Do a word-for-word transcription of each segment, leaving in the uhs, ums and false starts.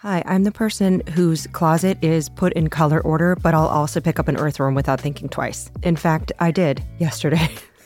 Hi, I'm the person whose closet is put in color order, but I'll also pick up an earthworm without thinking twice. In fact, I did yesterday.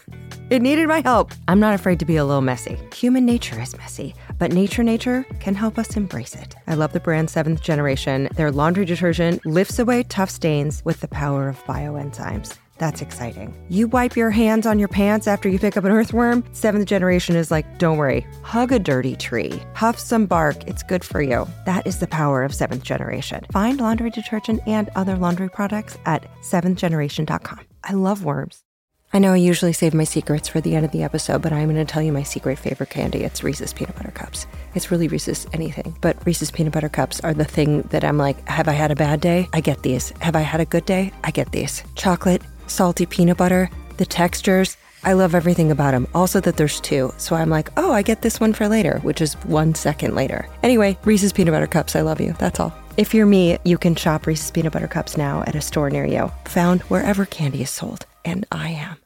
It needed my help. I'm not afraid to be a little messy. Human nature is messy, but Nature Nature can help us embrace it. I love the brand Seventh Generation. Their laundry detergent lifts away tough stains with the power of bioenzymes. That's exciting. You wipe your hands on your pants after you pick up an earthworm? Seventh Generation is like, don't worry, hug a dirty tree, huff some bark, it's good for you. That is the power of Seventh Generation. Find laundry detergent and other laundry products at seventh generation dot com. I love worms. I know I usually save my secrets for the end of the episode, but I'm going to tell you my secret favorite candy. It's Reese's Peanut Butter Cups. It's really Reese's anything, but Reese's Peanut Butter Cups are the thing that I'm like, have I had a bad day? I get these. Have I had a good day? I get these. Chocolate, salty peanut butter, the textures, I love everything about them. Also that there's two, so I'm like, oh, I get this one for later, which is one second later. Anyway, Reese's Peanut Butter Cups, I love you, that's all. If you're me, you can shop Reese's Peanut Butter Cups now at a store near you, found wherever candy is sold, and I am.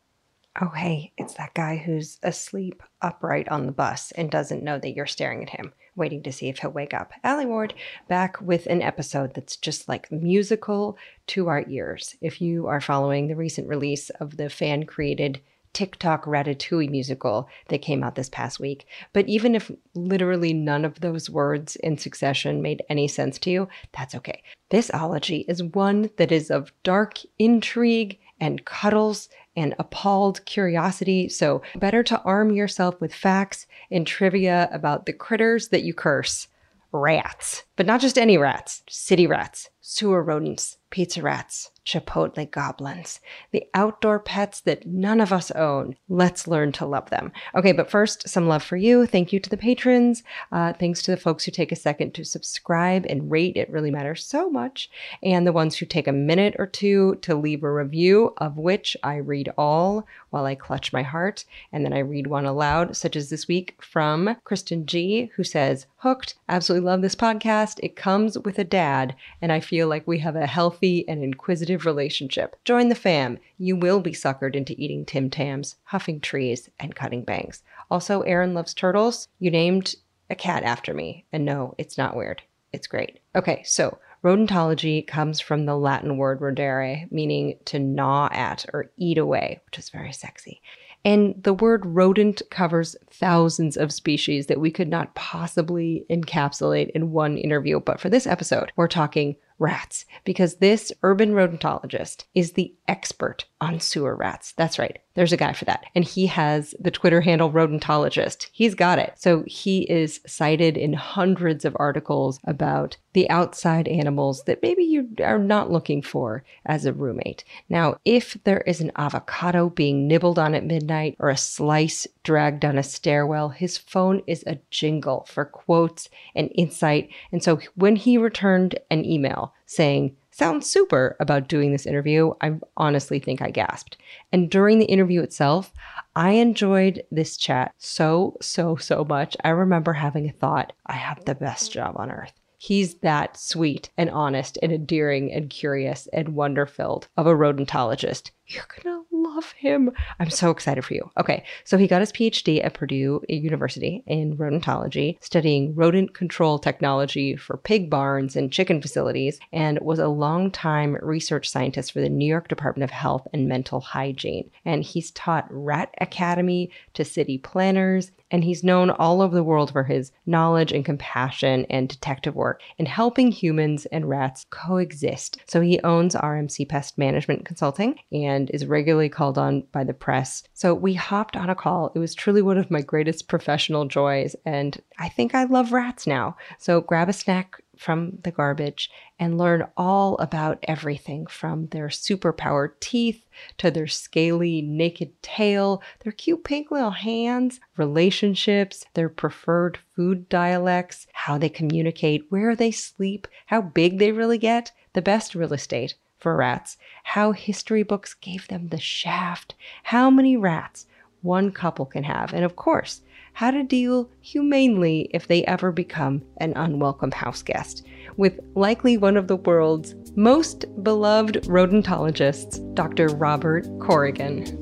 Oh, hey, it's that guy who's asleep upright on the bus and doesn't know that you're staring at him, waiting to see if he'll wake up. Alie Ward back with an episode that's just like musical to our ears. If you are following the recent release of the fan-created TikTok Ratatouille musical that came out this past week. But even if literally none of those words in succession made any sense to you, that's okay. This ology is one that is of dark intrigue and cuddles and appalled curiosity, so better to arm yourself with facts and trivia about the critters that you curse. Rats. But not just any rats. City rats, sewer rodents, pizza rats, Chipotle goblins, the outdoor pets that none of us own. Let's learn to love them. Okay, but first, some love for you. Thank you to the patrons. Uh, thanks to the folks who take a second to subscribe and rate. It really matters so much. And the ones who take a minute or two to leave a review, of which I read all while I clutch my heart. And then I read one aloud, such as this week from Kristen G, who says, hooked, absolutely love this podcast. It comes with a dad, and I feel like we have a healthy and inquisitive relationship. Join the fam. You will be suckered into eating Tim Tams, huffing trees, and cutting bangs. Also, Aaron loves turtles. You named a cat after me. And no, it's not weird. It's great. Okay, so rodentology comes from the Latin word rodere, meaning to gnaw at or eat away, which is very sexy. And the word rodent covers thousands of species that we could not possibly encapsulate in one interview. But for this episode, we're talking rats, because this urban rodentologist is the expert on sewer rats. That's right. There's a guy for that. And he has the Twitter handle rodentologist. He's got it. So he is cited in hundreds of articles about the outside animals that maybe you are not looking for as a roommate. Now, if there is an avocado being nibbled on at midnight or a slice dragged down a stairwell, his phone is a jingle for quotes and insight. And so when he returned an email saying, sounds super about doing this interview, I honestly think I gasped. And during the interview itself, I enjoyed this chat so, so, so much. I remember having a thought, I have the best job on earth. He's that sweet and honest and endearing and curious and wonder-filled of a rodentologist. You're gonna love him. I'm so excited for you. Okay, so he got his P H D at Purdue University in rodentology, studying rodent control technology for pig barns and chicken facilities, and was a longtime research scientist for the New York Department of Health and Mental Hygiene. And he's taught Rat Academy to city planners, and he's known all over the world for his knowledge and compassion and detective work in helping humans and rats coexist. So he owns R M C Pest Management Consulting and is regularly called on by the press. So we hopped on a call. It was truly one of my greatest professional joys, and I think I love rats now. So grab a snack from the garbage and learn all about everything from their superpowered teeth to their scaly naked tail, their cute pink little hands, relationships, their preferred food dialects, how they communicate, where they sleep, how big they really get, the best real estate for rats, how history books gave them the shaft, how many rats one couple can have, and of course, how to deal humanely if they ever become an unwelcome house guest, with likely one of the world's most beloved rodentologists, Doctor Robert Corrigan.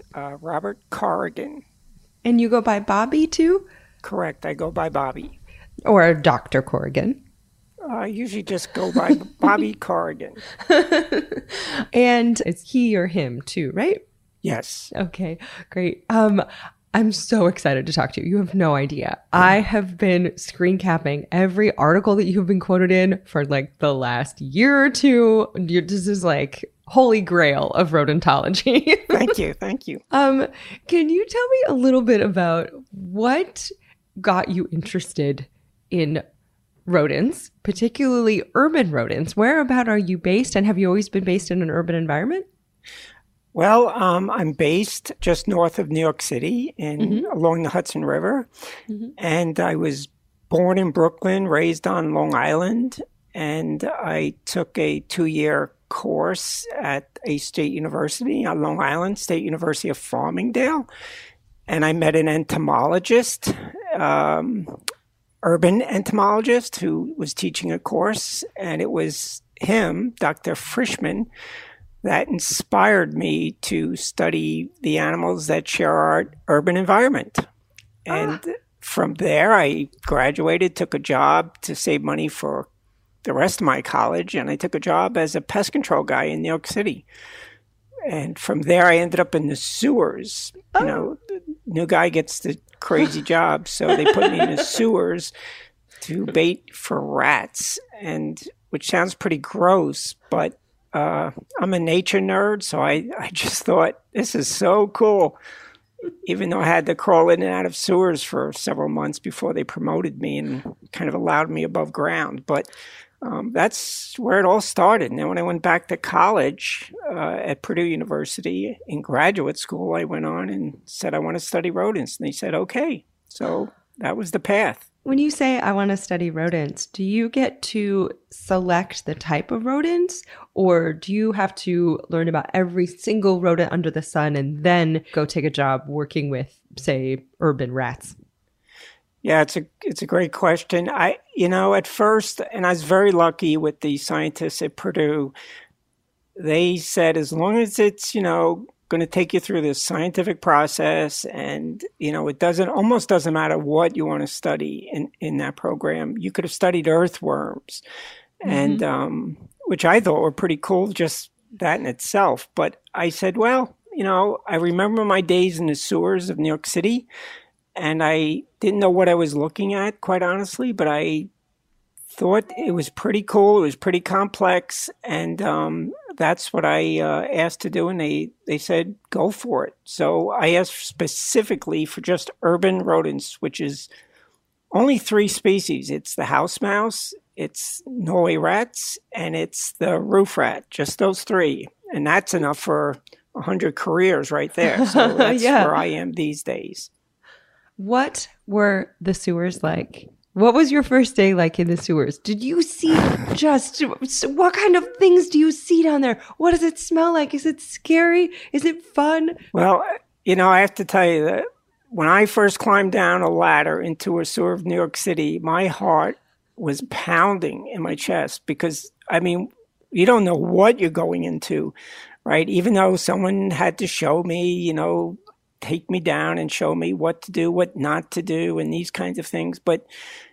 Uh, Robert Corrigan. And you go by Bobby too? Correct. I go by Bobby. Or Doctor Corrigan? I usually just go by Bobby Corrigan. And it's he or him too, right? Yes. Okay, great. Um, I'm so excited to talk to you. You have no idea. I have been screen capping every article that you've been quoted in for like the last year or two. You're, this is like holy grail of rodentology. Thank you. Thank you. Um, can you tell me a little bit about what got you interested in rodents, particularly urban rodents? Whereabout are you based, and have you always been based in an urban environment? Well, um, I'm based just north of New York City in mm-hmm. along the Hudson River. Mm-hmm. And I was born in Brooklyn, raised on Long Island. And I took a two-year course at a state university on Long Island, State University of Farmingdale. And I met an entomologist, um, urban entomologist, who was teaching a course. And it was him, Doctor Frischman, that inspired me to study the animals that share our urban environment. And ah. from there, I graduated, took a job to save money for the rest of my college, and I took a job as a pest control guy in New York City. And from there, I ended up in the sewers. Oh. You know, the new guy gets the crazy job, so they put me in the sewers to bait for rats, and which sounds pretty gross, but Uh, I'm a nature nerd, so I, I just thought, this is so cool. Even though I had to crawl in and out of sewers for several months before they promoted me and kind of allowed me above ground. But um, that's where it all started. And then when I went back to college uh, at Purdue University in graduate school, I went on and said, I want to study rodents. And they said, okay. So that was the path. When you say, I want to study rodents, do you get to select the type of rodents, or do you have to learn about every single rodent under the sun and then go take a job working with, say, urban rats? Yeah, it's a it's a great question. I, you know, at first, and I was very lucky with the scientists at Purdue, they said as long as it's, you know, going to take you through this scientific process, and you know it doesn't almost doesn't matter what you want to study in in that program. You could have studied earthworms, mm-hmm. and um, which I thought were pretty cool, just that in itself. But I said, well, you know, I remember my days in the sewers of New York City, and I didn't know what I was looking at, quite honestly, but I thought it was pretty cool. It was pretty complex, and um, that's what I uh, asked to do, and they, they said, go for it. So I asked specifically for just urban rodents, which is only three species. It's the house mouse, it's Norway rats, and it's the roof rat, just those three. And that's enough for one hundred careers right there. So that's yeah. where I am these days. What were the sewers like? What was your first day like in the sewers? Did you see just, what kind of things do you see down there? What does it smell like? Is it scary? Is it fun? Well, you know, I have to tell you that when I first climbed down a ladder into a sewer of New York City, my heart was pounding in my chest because, I mean, you don't know what you're going into, right? Even though someone had to show me, you know, take me down and show me what to do, what not to do, and these kinds of things. But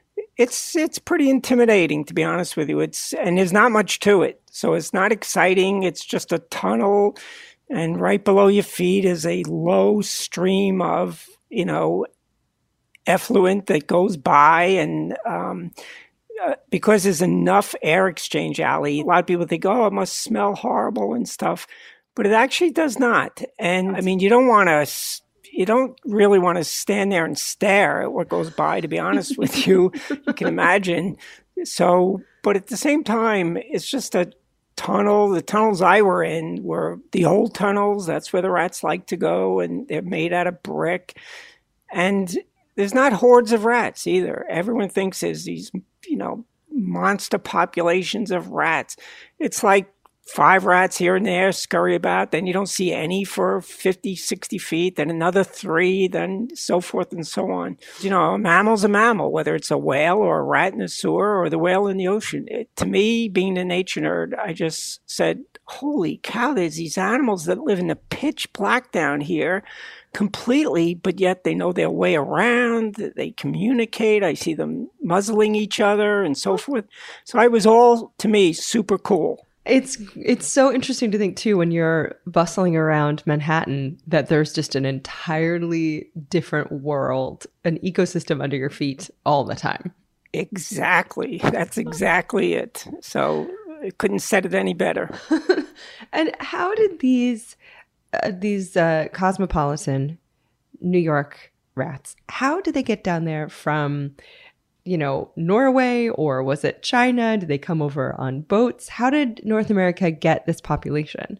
it's it's pretty intimidating, to be honest with you. It's and there's not much to it. So it's not exciting. It's just a tunnel, and right below your feet is a low stream of, you know, effluent that goes by. And um, uh, because there's enough air exchange, Ali, a lot of people think, oh, it must smell horrible and stuff. But it actually does not. And I mean, you don't want to, you don't really want to stand there and stare at what goes by, to be honest with you. You can imagine. So, but at the same time, it's just a tunnel. The tunnels I were in were the old tunnels. That's where the rats like to go. And they're made out of brick. And there's not hordes of rats either. Everyone thinks there's these, you know, monster populations of rats. It's like five rats here and there scurry about. Then you don't see any for fifty, sixty feet, then another three, then so forth and so on. You know, a mammal's a mammal, whether it's a whale or a rat in the sewer or the whale in the ocean. It, to me, being a nature nerd, I just said, holy cow, there's these animals that live in the pitch black down here completely, but yet they know their way around, they communicate, I see them muzzling each other and so forth. So it was all, to me, super cool. It's it's so interesting to think, too, when you're bustling around Manhattan, that there's just an entirely different world, an ecosystem under your feet all the time. Exactly. That's exactly it. So I couldn't set it any better. And how did these uh, these uh, cosmopolitan New York rats, how did they get down there from, you know, Norway, or was it China? Did they come over on boats? How did North America get this population?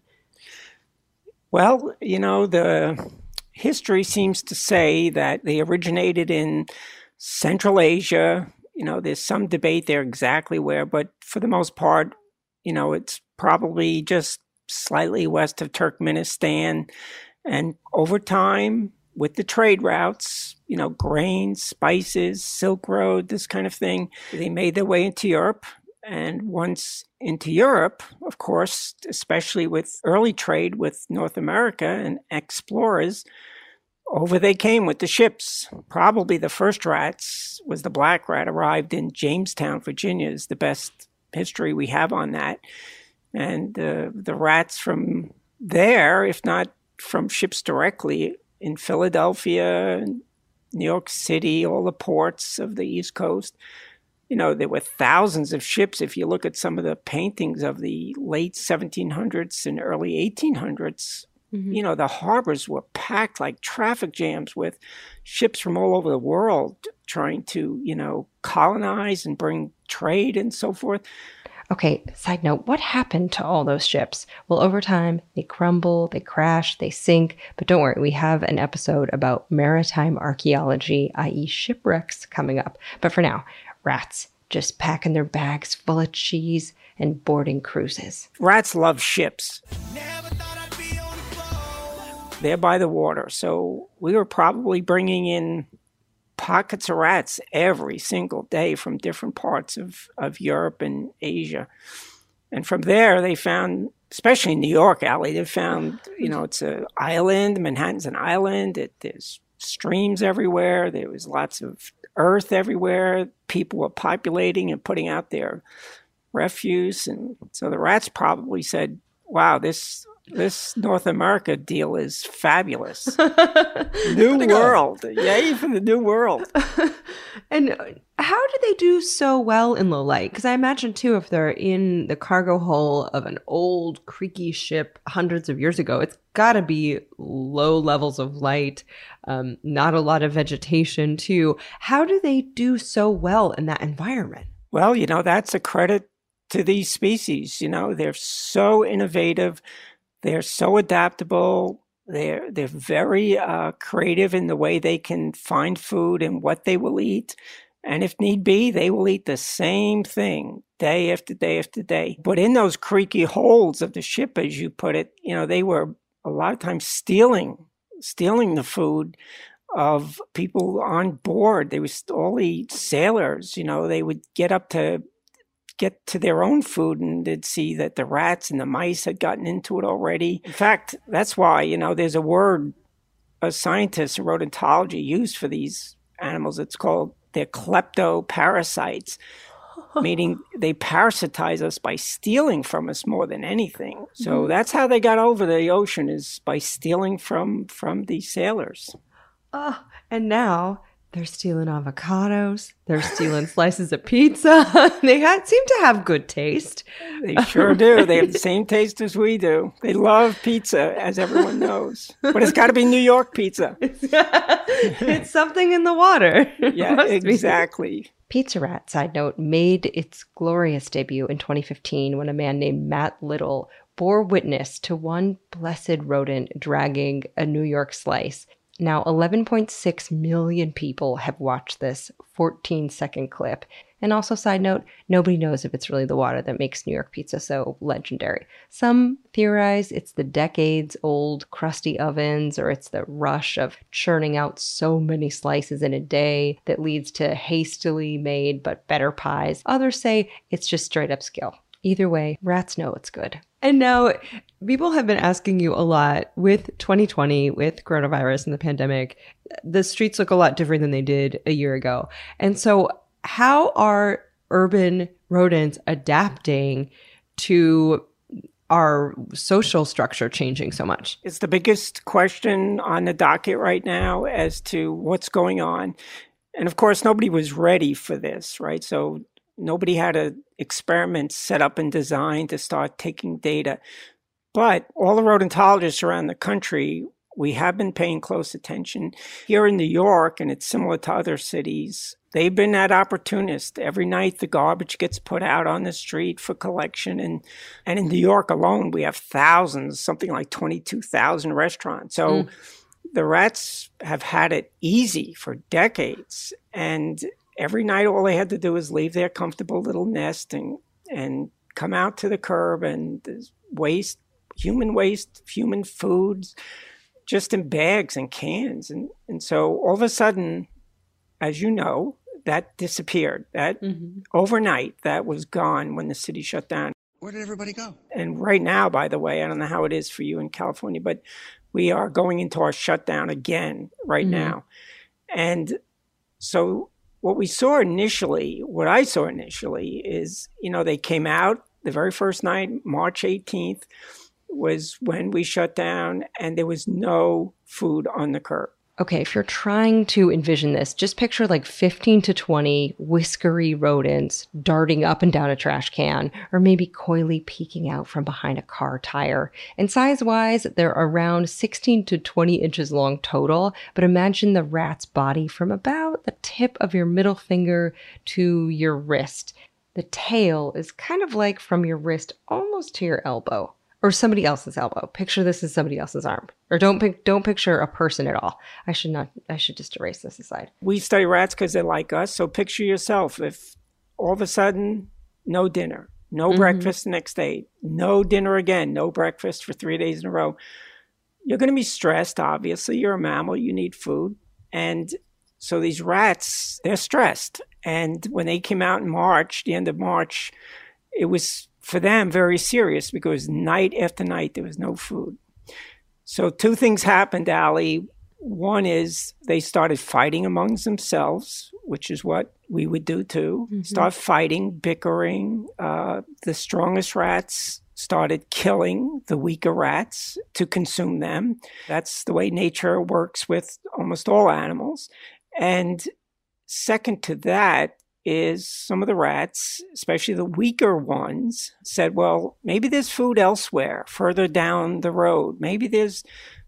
Well, you know, the history seems to say that they originated in Central Asia. You know, there's some debate there exactly where, but for the most part, you know, it's probably just slightly west of Turkmenistan. And over time, with the trade routes, you know, grains, spices, Silk Road, this kind of thing, they made their way into Europe. And once into Europe, of course, especially with early trade with North America and explorers, over they came with the ships. Probably the first rats was the black rat, arrived in Jamestown, Virginia, is the best history we have on that. And uh, the rats from there, if not from ships directly, in Philadelphia, New York City, all the ports of the East Coast. You know, there were thousands of ships. If you look at some of the paintings of the late seventeen hundreds and early eighteen hundreds, mm-hmm. you know, the harbors were packed like traffic jams with ships from all over the world trying to, you know, colonize and bring trade and so forth. Okay, side note, what happened to all those ships? Well, over time, they crumble, they crash, they sink. But don't worry, we have an episode about maritime archaeology, that is shipwrecks, coming up. But for now, rats just packing their bags full of cheese and boarding cruises. Rats love ships. They're by the water, so we were probably bringing in pockets of rats every single day from different parts of, of Europe and Asia. And from there, they found, especially in New York, Allie, they found, you know, it's an island. Manhattan's an island. It, there's streams everywhere. There was lots of earth everywhere. People were populating and putting out their refuse. And so the rats probably said, wow, this... This North America deal is fabulous. New world. Yay for the new world. And how do they do so well in low light? Because I imagine, too, if they're in the cargo hull of an old, creaky ship hundreds of years ago, it's got to be low levels of light, um, not a lot of vegetation, too. How do they do so well in that environment? Well, you know, that's a credit to these species. You know, they're so innovative. They're so adaptable. They're they're very uh, creative in the way they can find food and what they will eat. And if need be, they will eat the same thing day after day after day. But in those creaky holds of the ship, as you put it, you know, they were a lot of times stealing, stealing the food of people on board. They were all the sailors, you know, they would get up to get to their own food and they'd see that the rats and the mice had gotten into it already. In fact, that's why, you know, there's a word a scientist in rodentology used for these animals. It's called, they're kleptoparasites, meaning they parasitize us by stealing from us more than anything. So mm-hmm. that's how they got over the ocean, is by stealing from, from these sailors. Oh, and now they're stealing avocados. They're stealing slices of pizza. They had, seem to have good taste. They sure do. They have the same taste as we do. They love pizza, as everyone knows. But it's got to be New York pizza. It's, it's something in the water. Yeah, exactly. Be. Pizza Rat, side note, made its glorious debut in twenty fifteen when a man named Matt Little bore witness to one blessed rodent dragging a New York slice. Now, eleven point six million people have watched this fourteen second clip. And also, side note, nobody knows if it's really the water that makes New York pizza so legendary. Some theorize it's the decades-old crusty ovens, or it's the rush of churning out so many slices in a day that leads to hastily made but better pies. Others say it's just straight-up skill. Either way, rats know it's good. And now, people have been asking you a lot with twenty twenty, with coronavirus and the pandemic. The streets look a lot different than they did a year ago. And so how are urban rodents adapting to our social structure changing so much? It's the biggest question on the docket right now as to what's going on. And of course, nobody was ready for this, right? So nobody had an experiment set up and designed to start taking data. But all the rodentologists around the country, we have been paying close attention. Here in New York, and it's similar to other cities, they've been that opportunist. Every night the garbage gets put out on the street for collection. And, and in New York alone, we have thousands, something like twenty-two thousand restaurants. So mm. the rats have had it easy for decades. And every night all they had to do was leave their comfortable little nest and, and come out to the curb, and there's waste, human waste, human foods, just in bags and cans. And, and so all of a sudden, as you know, that disappeared. That mm-hmm. overnight, that was gone when the city shut down. Where did everybody go? And right now, by the way, I don't know how it is for you in California, but we are going into our shutdown again right mm-hmm. now. And so what we saw initially, what I saw initially is, you know, they came out the very first night, March eighteenth, was when we shut down, and there was no food on the curb. Okay, if you're trying to envision this, just picture like fifteen to twenty whiskery rodents darting up and down a trash can, or maybe coyly peeking out from behind a car tire. And size-wise, they're around sixteen to twenty inches long total, but imagine the rat's body from about the tip of your middle finger to your wrist. The tail is kind of like from your wrist almost to your elbow. Or somebody else's elbow. Picture this as somebody else's arm. Or don't pic- don't picture a person at all. I should not. I should just erase this aside. We study rats because they're like us. So picture yourself if all of a sudden, no dinner, no mm-hmm. breakfast the next day, no dinner again, no breakfast for three days in a row. You're going to be stressed, obviously. You're a mammal. You need food. And so these rats, they're stressed. And when they came out in March, the end of March, it was for them very serious because night after night there was no food. So two things happened, Allie. One is they started fighting amongst themselves, which is what we would do too. Mm-hmm. Start fighting, bickering. Uh, the strongest rats started killing the weaker rats to consume them. That's the way nature works with almost all animals. And second to that, is some of the rats, especially the weaker ones, said, well, maybe there's food elsewhere, further down the road. Maybe there's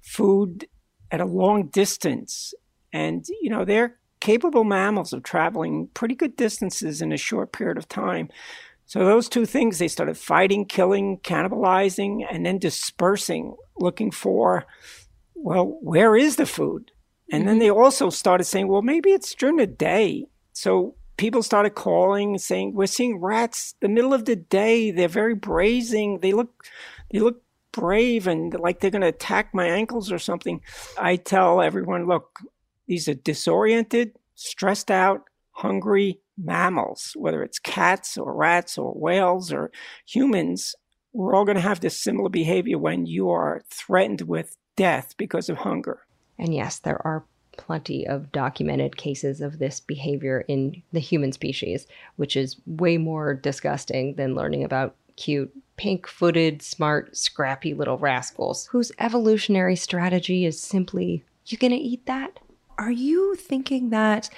food at a long distance. And, you know, they're capable mammals of traveling pretty good distances in a short period of time. So those two things, they started fighting, killing, cannibalizing, and then dispersing, looking for, well, where is the food? And then they also started saying, well, maybe it's during the day. So people started calling and saying, we're seeing rats the middle of the day. They're very brazen. They look, they look brave and like they're going to attack my ankles or something. I tell everyone, look, these are disoriented, stressed out, hungry mammals, whether it's cats or rats or whales or humans. We're all going to have this similar behavior when you are threatened with death because of hunger. And yes, there are plenty of documented cases of this behavior in the human species, which is way more disgusting than learning about cute, pink-footed, smart, scrappy little rascals whose evolutionary strategy is simply, you gonna eat that? Are you thinking that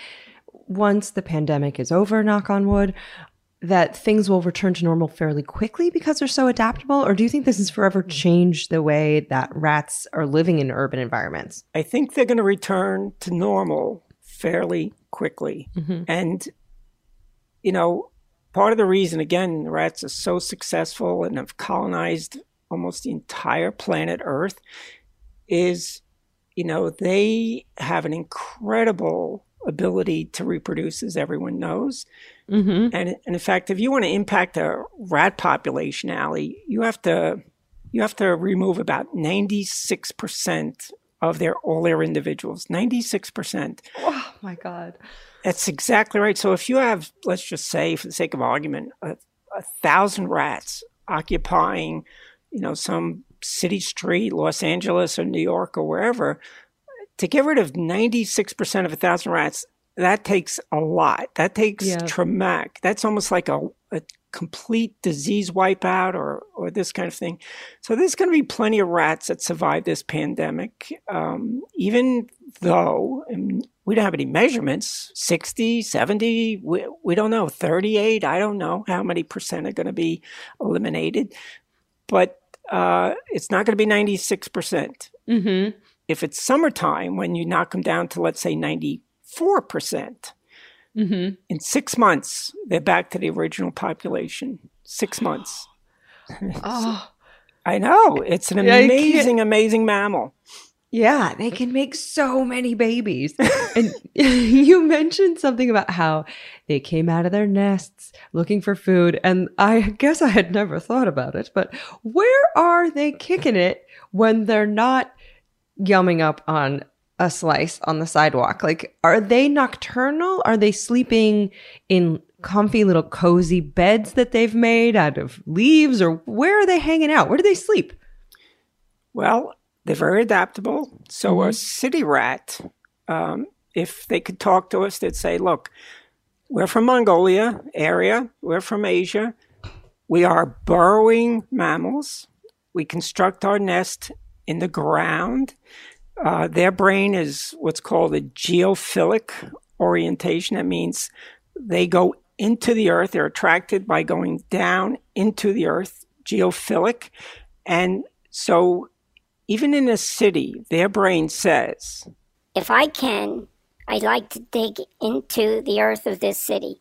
once the pandemic is over, knock on wood, that things will return to normal fairly quickly because they're so adaptable? Or do you think this has forever changed the way that rats are living in urban environments? I think they're going to return to normal fairly quickly. Mm-hmm. And, you know, part of the reason, again, the rats are so successful and have colonized almost the entire planet Earth is, you know, they have an incredible ability to reproduce, as everyone knows. Mm-hmm. And, and in fact, if you want to impact a rat population, Allie, you have to you have to remove about ninety-six percent of their all their individuals. ninety-six percent. Oh my God. That's exactly right. So if you have, let's just say, for the sake of argument, a, a thousand rats occupying, you know, some city street, Los Angeles or New York or wherever, to get rid of ninety-six percent of a thousand rats, that takes a lot. That takes yeah. traumatic. That's almost like a, a complete disease wipeout or, or this kind of thing. So there's going to be plenty of rats that survive this pandemic, um, even though and we don't have any measurements, sixty, seventy, we, we don't know, thirty-eight, I don't know how many percent are going to be eliminated. But uh, it's not going to be ninety-six percent. Mm-hmm. If it's summertime, when you knock them down to, let's say, ninety-four percent, mm-hmm. in six months, they're back to the original population. Six months. Oh. I know. It's an amazing, amazing mammal. Yeah, they can make so many babies. And you mentioned something about how they came out of their nests looking for food. And I guess I had never thought about it, but where are they kicking it when they're not yumming up on a slice on the sidewalk? Like, are they nocturnal? Are they sleeping in comfy little cozy beds that they've made out of leaves? Or where are they hanging out? Where do they sleep? Well, they're very adaptable. So mm-hmm. a city rat, um, if they could talk to us, they'd say, look, we're from Mongolia area. We're from Asia. We are burrowing mammals. We construct our nest in the ground. Uh, their brain is what's called a geophilic orientation. That means they go into the earth. They're attracted by going down into the earth, geophilic. And so even in a city, their brain says, if I can, I'd like to dig into the earth of this city.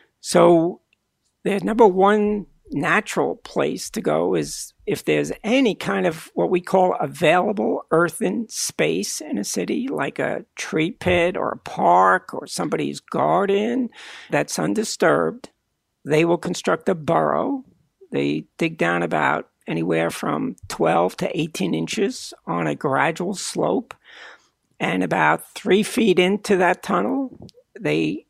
So their number one natural place to go is if there's any kind of what we call available earthen space in a city, like a tree pit or a park or somebody's garden that's undisturbed, they will construct a burrow. They dig down about anywhere from twelve to eighteen inches on a gradual slope. And about three feet into that tunnel, they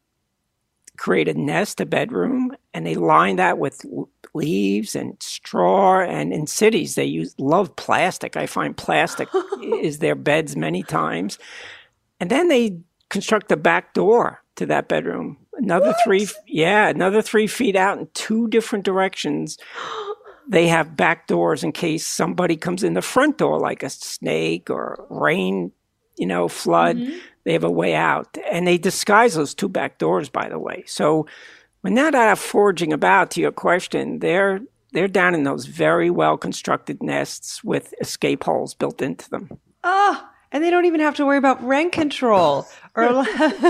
create a nest, a bedroom, and they line that with leaves and straw. And in cities, they use love plastic. I find plastic is their beds many times. And then they construct a back door to that bedroom. Another what? three, yeah, another three feet out in two different directions. They have back doors in case somebody comes in the front door, like a snake or rain, you know, flood. Mm-hmm. They have a way out. And they disguise those two back doors, by the way. So when they're not foraging about, to your question, they're they're down in those very well-constructed nests with escape holes built into them. Oh, and they don't even have to worry about rent control or, or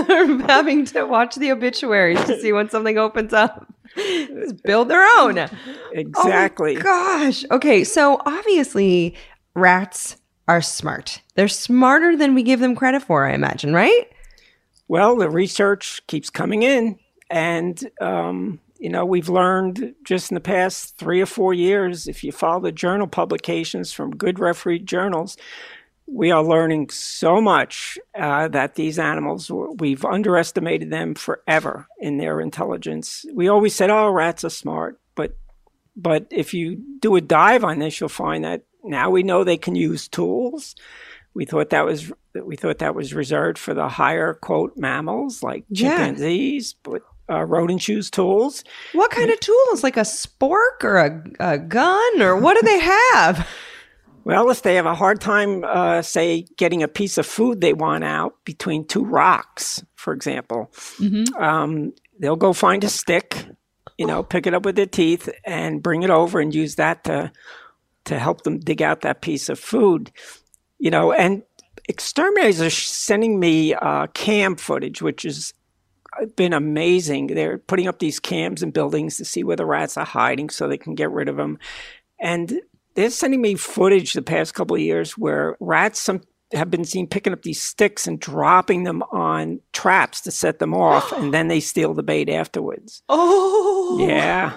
having to watch the obituaries to see when something opens up. Just build their own. Exactly. Oh my gosh. Okay, so obviously rats are smart. They're smarter than we give them credit for, I imagine, right? Well, the research keeps coming in. And, um, you know, we've learned just in the past three or four years, if you follow the journal publications from good refereed journals, we are learning so much uh, that these animals, we've underestimated them forever in their intelligence. We always said, oh, rats are smart. But but if you do a dive on this, you'll find that now we know they can use tools. We thought that was we thought that was reserved for the higher, quote, mammals like chimpanzees, yeah. but uh, rodents use tools. What kind of tools? Like a spork or a, a gun? Or what do they have? Well, if they have a hard time, uh, say, getting a piece of food they want out between two rocks, for example, mm-hmm. um, they'll go find a stick, you know, pick it up with their teeth and bring it over and use that to to help them dig out that piece of food. You know, and exterminators are sending me uh, cam footage, which has been amazing. They're putting up these cams in buildings to see where the rats are hiding so they can get rid of them. And they're sending me footage the past couple of years where rats some, have been seen picking up these sticks and dropping them on traps to set them off, and then they steal the bait afterwards. Oh! Yeah,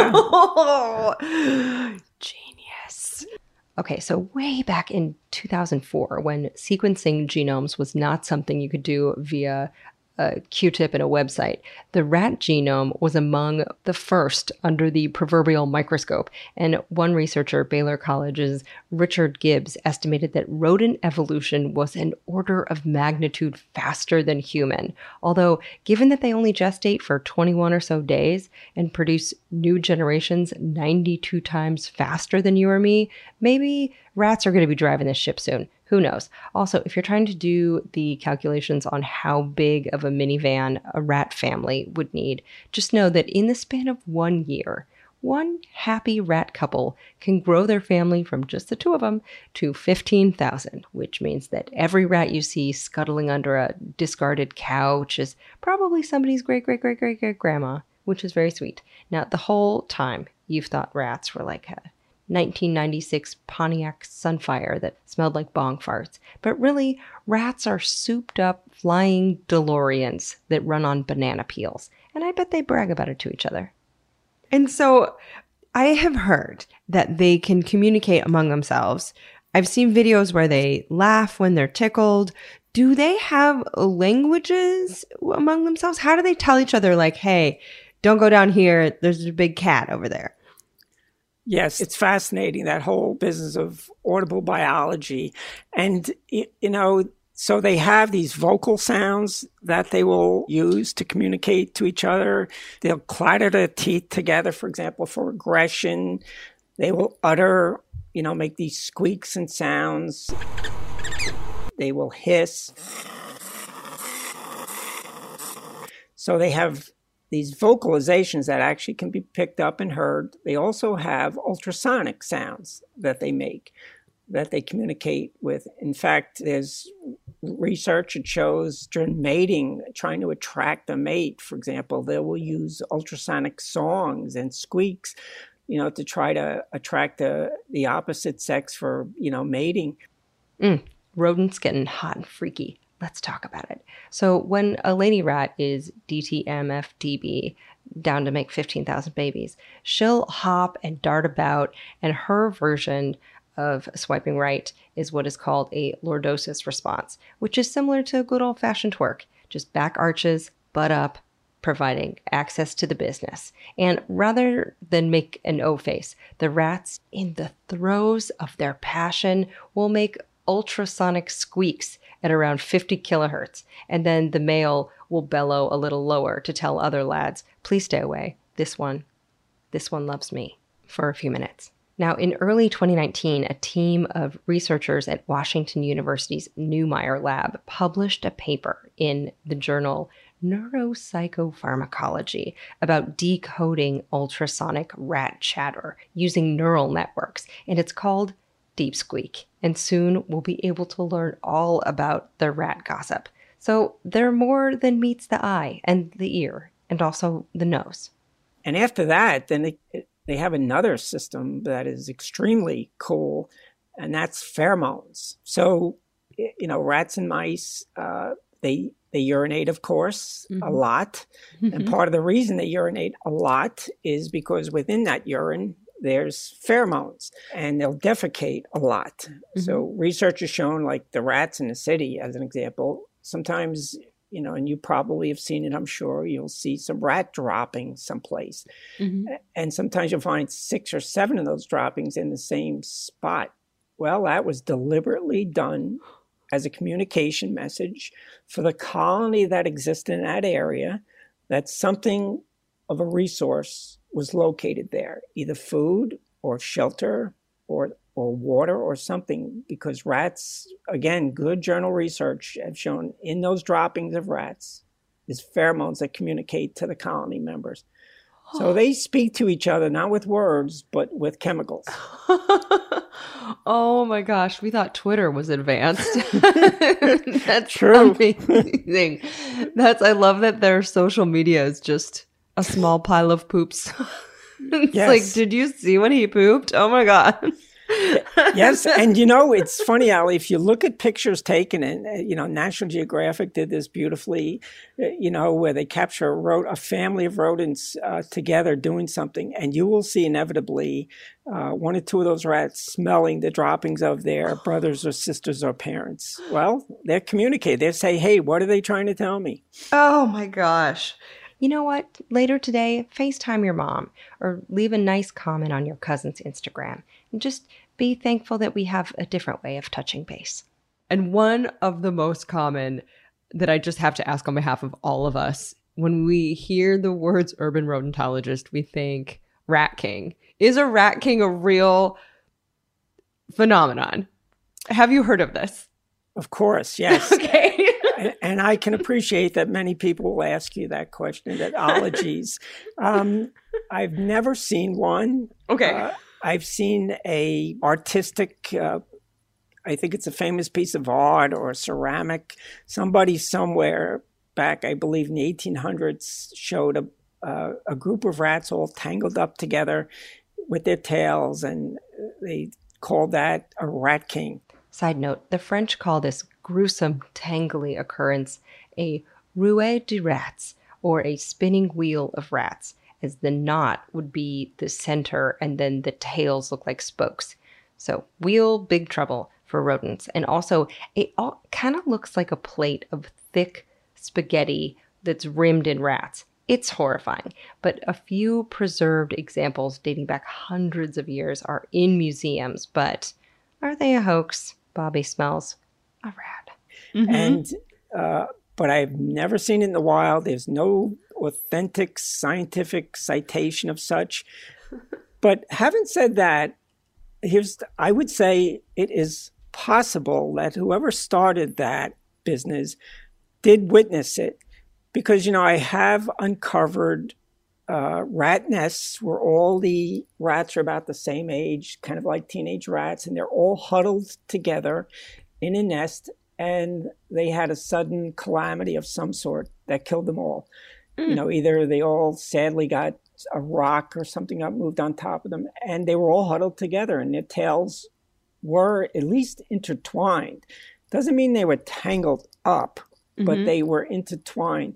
yeah. Genius. Okay, so way back in two thousand four, when sequencing genomes was not something you could do via a Q-tip and a website, the rat genome was among the first under the proverbial microscope. And one researcher, Baylor College's Richard Gibbs, estimated that rodent evolution was an order of magnitude faster than human. Although, given that they only gestate for twenty-one or so days and produce new generations ninety-two times faster than you or me, maybe rats are going to be driving this ship soon. Who knows? Also, if you're trying to do the calculations on how big of a minivan a rat family would need, just know that in the span of one year, one happy rat couple can grow their family from just the two of them to fifteen thousand, which means that every rat you see scuttling under a discarded couch is probably somebody's great-great-great-great-great-grandma, which is very sweet. Now, the whole time, you've thought rats were like a nineteen ninety-six Pontiac Sunfire that smelled like bong farts. But really, rats are souped-up flying DeLoreans that run on banana peels. And I bet they brag about it to each other. And so I have heard that they can communicate among themselves. I've seen videos where they laugh when they're tickled. Do they have languages among themselves? How do they tell each other, like, hey, don't go down here, there's a big cat over there? Yes, it's fascinating, that whole business of audible biology. And, you know, so they have these vocal sounds that they will use to communicate to each other. They'll clatter their teeth together, for example, for aggression. They will utter, you know, make these squeaks and sounds. They will hiss. So they have these vocalizations that actually can be picked up and heard. They also have ultrasonic sounds that they make, that they communicate with. In fact, there's research that shows during mating, trying to attract a mate, for example, they will use ultrasonic songs and squeaks, you know, to try to attract the, the opposite sex for, you know, mating. Mm, rodents getting hot and freaky. Let's talk about it. So when a lady rat is D T M F D B, down to make fifteen thousand babies, she'll hop and dart about, and her version of swiping right is what is called a lordosis response, which is similar to good old-fashioned twerk, just back arches, butt up, providing access to the business. And rather than make an O face, the rats, in the throes of their passion, will make ultrasonic squeaks at around fifty kilohertz, and then the male will bellow a little lower to tell other lads, please stay away, this one, this one loves me, for a few minutes. Now, in early twenty nineteen, a team of researchers at Washington University's Neumeier lab published a paper in the journal Neuropsychopharmacology about decoding ultrasonic rat chatter using neural networks, and it's called Deep Squeak, and soon we'll be able to learn all about the rat gossip. So they're more than meets the eye and the ear, and also the nose. And after that, then they, they have another system that is extremely cool, and that's pheromones. So, you know, rats and mice, uh, they they urinate, of course, mm-hmm. a lot. Mm-hmm. And part of the reason they urinate a lot is because within that urine, there's pheromones, and they'll defecate a lot. Mm-hmm. So research has shown, like the rats in the city, as an example, sometimes, you know, and you probably have seen it, I'm sure, you'll see some rat dropping someplace. Mm-hmm. And sometimes you'll find six or seven of those droppings in the same spot. Well, that was deliberately done as a communication message for the colony that existed in that area, that something of a resource was located there, either food or shelter or or water or something, because rats, again, good journal research have shown in those droppings of rats is pheromones that communicate to the colony members. So they speak to each other, not with words, but with chemicals. Oh my gosh, we thought Twitter was advanced. That's true. Amazing. That's, I love that their social media is just a small pile of poops. It's yes. like, did you see when he pooped? Oh my God. Yes, and you know, it's funny, Ali, if you look at pictures taken, and you know, National Geographic did this beautifully, you know, where they capture a, ro- a family of rodents uh, together doing something, and you will see inevitably uh, one or two of those rats smelling the droppings of their brothers or sisters or parents. Well, they're communicating. They say, hey, what are they trying to tell me? Oh my gosh. You know what? Later today, FaceTime your mom or leave a nice comment on your cousin's Instagram and just be thankful that we have a different way of touching base. And one of the most common that I just have to ask on behalf of all of us, when we hear the words urban rodentologist, we think rat king. Is a rat king a real phenomenon? Have you heard of this? Of course, yes. Okay. And I can appreciate that many people will ask you that question at ologies. Um, I've never seen one. Okay. Uh, I've seen a artistic, uh, I think it's a famous piece of art or ceramic. Somebody somewhere back, I believe in the eighteen hundreds, showed a, uh, a group of rats all tangled up together with their tails, and they called that a rat king. Side note, the French call this gruesome, tangly occurrence a rouée de rats, or a spinning wheel of rats, as the knot would be the center and then the tails look like spokes. So wheel, big trouble for rodents. And also, it all kind of looks like a plate of thick spaghetti that's rimmed in rats. It's horrifying, but a few preserved examples dating back hundreds of years are in museums, but are they a hoax? Bobby smells a rat. Mm-hmm. And, uh, but I've never seen it in the wild. There's no authentic scientific citation of such. But having said that, here's, I would say it is possible that whoever started that business did witness it. Because, you know, I have uncovered uh, rat nests where all the rats are about the same age, kind of like teenage rats, and they're all huddled together in a nest, and they had a sudden calamity of some sort that killed them all. Mm. You know, either they all sadly got a rock or something up moved on top of them, and they were all huddled together, and their tails were at least intertwined. Doesn't mean they were tangled up, mm-hmm. but they were intertwined.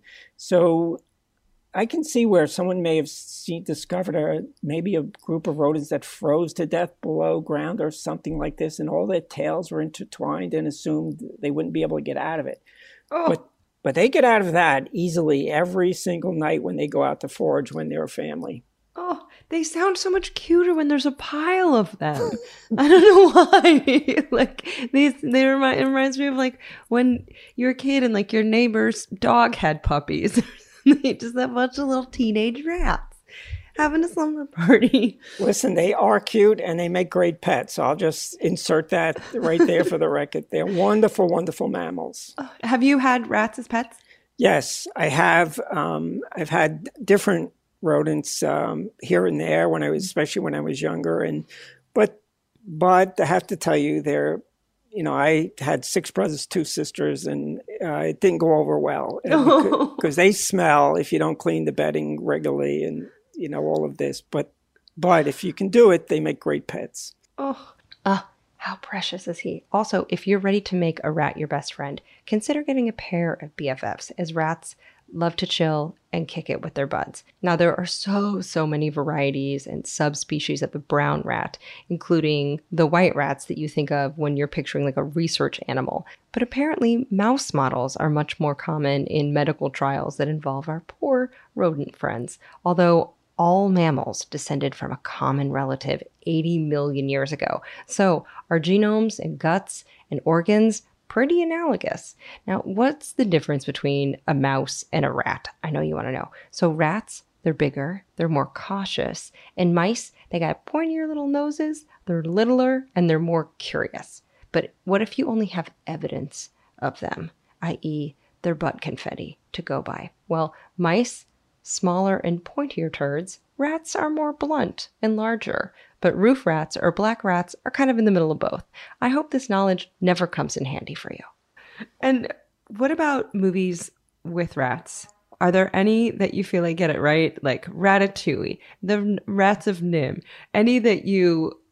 So I can see where someone may have seen, discovered a, maybe a group of rodents that froze to death below ground or something like this, and all their tails were intertwined and assumed they wouldn't be able to get out of it. Oh. But but they get out of that easily every single night when they go out to forage when they're a family. Oh, they sound so much cuter when there's a pile of them. I don't know why. Like these, they remind, it reminds me of like when you're a kid and like your neighbor's dog had puppies. They just have a bunch of little teenage rats having a slumber party. Listen, they are cute and they make great pets. So I'll just insert that right there for the record. They're wonderful, wonderful mammals. Uh, have you had rats as pets? Yes, I have. Um, I've had different rodents um, here and there when I was, especially when I was younger. And but but I have to tell you, they're. You know, I had six brothers, two sisters, and uh, it didn't go over well because they smell if you don't clean the bedding regularly, and you know all of this. But, but if you can do it, they make great pets. Oh, ah, how precious is he? Also, if you're ready to make a rat your best friend, consider getting a pair of B F Fs, as rats love to chill and kick it with their buds. Now, there are so, so many varieties and subspecies of the brown rat, including the white rats that you think of when you're picturing like a research animal. But apparently, mouse models are much more common in medical trials that involve our poor rodent friends, although all mammals descended from a common relative eighty million years ago. So our genomes and guts and organs pretty analogous. Now, what's the difference between a mouse and a rat? I know you want to know. So rats, they're bigger, they're more cautious, and mice, they got pointier little noses, they're littler, and they're more curious. But what if you only have evidence of them, that is their butt confetti to go by? Well, mice, smaller and pointier turds, rats are more blunt and larger, but roof rats or black rats are kind of in the middle of both. I hope this knowledge never comes in handy for you. And what about movies with rats? Are there any that you feel like get it right? Like Ratatouille, The Rats of Nim, any that you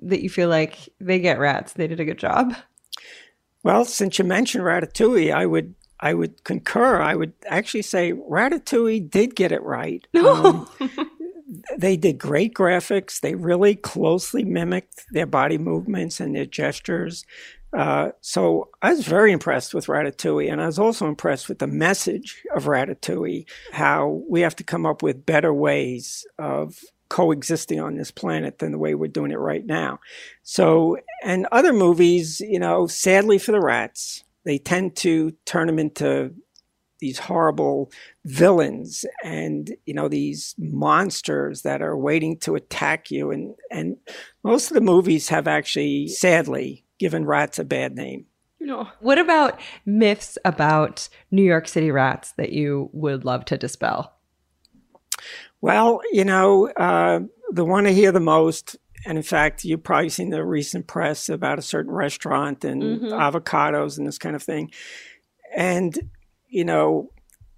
that you feel like they get rats? They did a good job. Well, since you mentioned Ratatouille, I would I would concur. I would actually say Ratatouille did get it right. Um, they did great graphics. They really closely mimicked their body movements and their gestures. Uh, so I was very impressed with Ratatouille, and I was also impressed with the message of Ratatouille, how we have to come up with better ways of coexisting on this planet than the way we're doing it right now. So, and other movies, you know, sadly for the rats, they tend to turn them into these horrible villains and, you know, these monsters that are waiting to attack you. And, and most of the movies have actually, sadly, given rats a bad name. No. What about myths about New York City rats that you would love to dispel? Well, you know, uh, the one I hear the most, and in fact, you've probably seen the recent press about a certain restaurant and mm-hmm. avocados and this kind of thing. And, you know,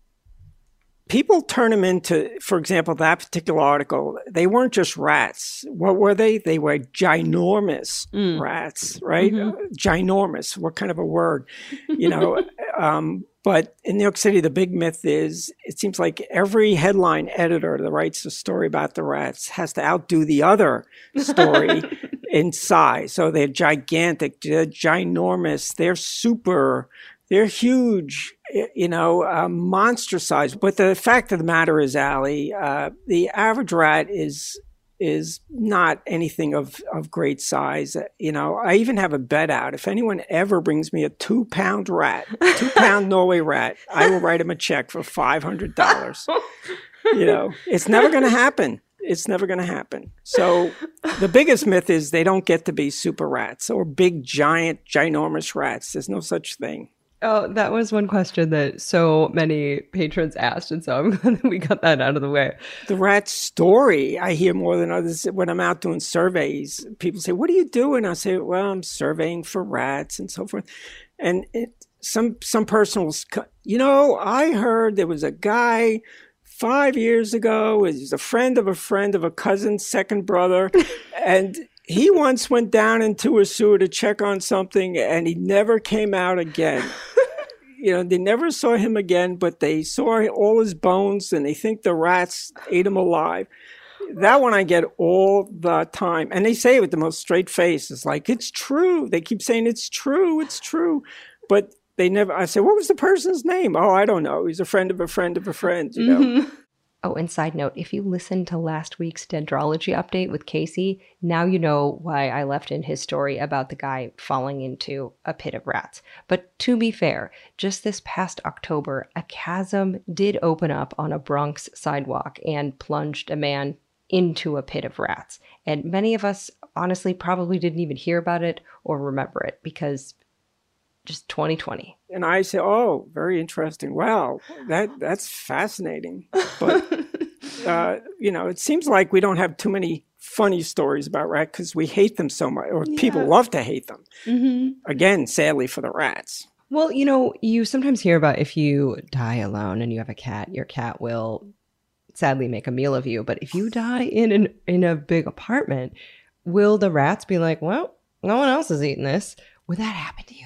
people turn them into, for example, that particular article, they weren't just rats. What were they? They were ginormous mm. rats, right? Mm-hmm. Uh, ginormous. What kind of a word? You know, um, but in New York City, the big myth is it seems like every headline editor that writes a story about the rats has to outdo the other story in size. So they're gigantic, they're ginormous, they're super, they're huge, you know, uh, monster size. But the fact of the matter is, Allie, uh, the average rat is is not anything of, of great size. You know, I even have a bet out. If anyone ever brings me a two pound rat, two pound Norway rat, I will write him a check for five hundred dollars. You know, it's never going to happen. It's never going to happen. So the biggest myth is they don't get to be super rats or big, giant, ginormous rats. There's no such thing. Oh, that was one question that so many patrons asked, and so I'm glad that we got that out of the way. The rat story, I hear more than others. When I'm out doing surveys, people say, what are you doing? I say, well, I'm surveying for rats and so forth. And it, some some person was, you know, I heard there was a guy five years ago, he was a friend of a friend of a cousin's second brother, and he once went down into a sewer to check on something, and he never came out again. You know, they never saw him again, but they saw all his bones, and they think the rats ate him alive. That one I get all the time. And they say it with the most straight face. It's like, it's true. They keep saying, it's true, it's true. But they never, I say, what was the person's name? Oh, I don't know. He's a friend of a friend of a friend, you know. Mm-hmm. Oh, and side note, if you listened to last week's Dendrology update with Casey, now you know why I left in his story about the guy falling into a pit of rats. But to be fair, just this past October, a chasm did open up on a Bronx sidewalk and plunged a man into a pit of rats. And many of us honestly probably didn't even hear about it or remember it because just twenty twenty. And I say, oh, very interesting. Wow, that that's fascinating. But, uh, you know, it seems like we don't have too many funny stories about rats because we hate them so much, or yeah. people love to hate them. Mm-hmm. Again, sadly for the rats. Well, you know, you sometimes hear about if you die alone and you have a cat, your cat will sadly make a meal of you. But if you die in an in a big apartment, will the rats be like, well, no one else is eating this? Would that happen to you?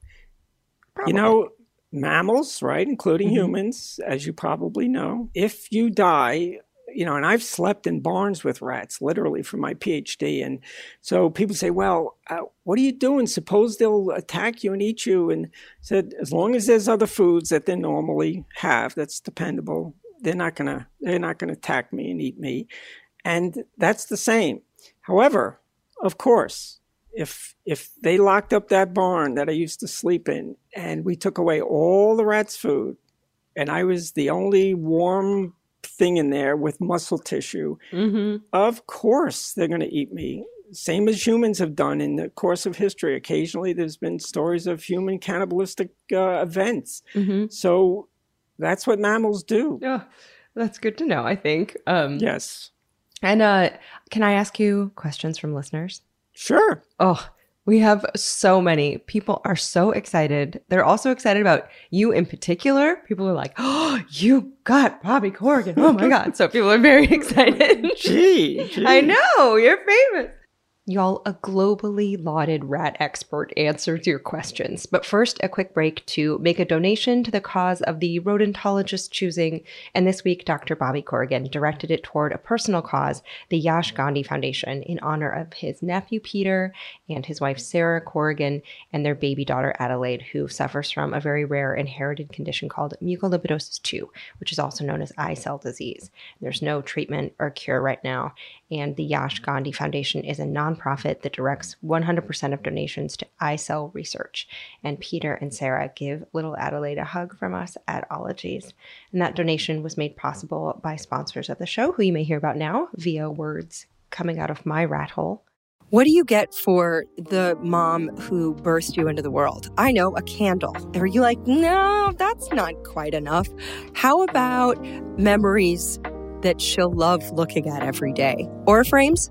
Probably. You know, mammals, right, including mm-hmm. humans, as you probably know, if you die, you know, and I've slept in barns with rats, literally, for my PhD. And so people say, well, uh, what are you doing? Suppose they'll attack you and eat you. And I said, as long as there's other foods that they normally have that's dependable, they're not going to they're not going to attack me and eat me. And that's the same. However, of course, If if they locked up that barn that I used to sleep in and we took away all the rats' food and I was the only warm thing in there with muscle tissue, mm-hmm. of course they're going to eat me. Same as humans have done in the course of history. Occasionally there's been stories of human cannibalistic uh, events. Mm-hmm. So that's what mammals do. Yeah, that's good to know, I think. Um, yes. And uh, can I ask you questions from listeners? Sure. Oh, we have so many. People are so excited. They're also excited about you in particular. People are like, oh, you got Bobby Corrigan. Oh my God. So people are very excited. Gee, gee. I know. You're famous. Y'all, a globally lauded rat expert answers your questions. But first, a quick break to make a donation to the cause of the rodentologist's choosing. And this week, Doctor Bobby Corrigan directed it toward a personal cause, the Yash Gandhi Foundation, in honor of his nephew Peter and his wife Sarah Corrigan and their baby daughter Adelaide, who suffers from a very rare inherited condition called mucolipidosis two, which is also known as eye cell disease. There's no treatment or cure right now. And the Yash Gandhi Foundation is a nonprofit that directs one hundred percent of donations to eye cell research. And Peter and Sarah give little Adelaide a hug from us at Ologies. And that donation was made possible by sponsors of the show, who you may hear about now via words coming out of my rat hole. What do you get for the mom who birthed you into the world? I know, a candle. Are you like, no, that's not quite enough? How about memories that she'll love looking at every day? Aura frames?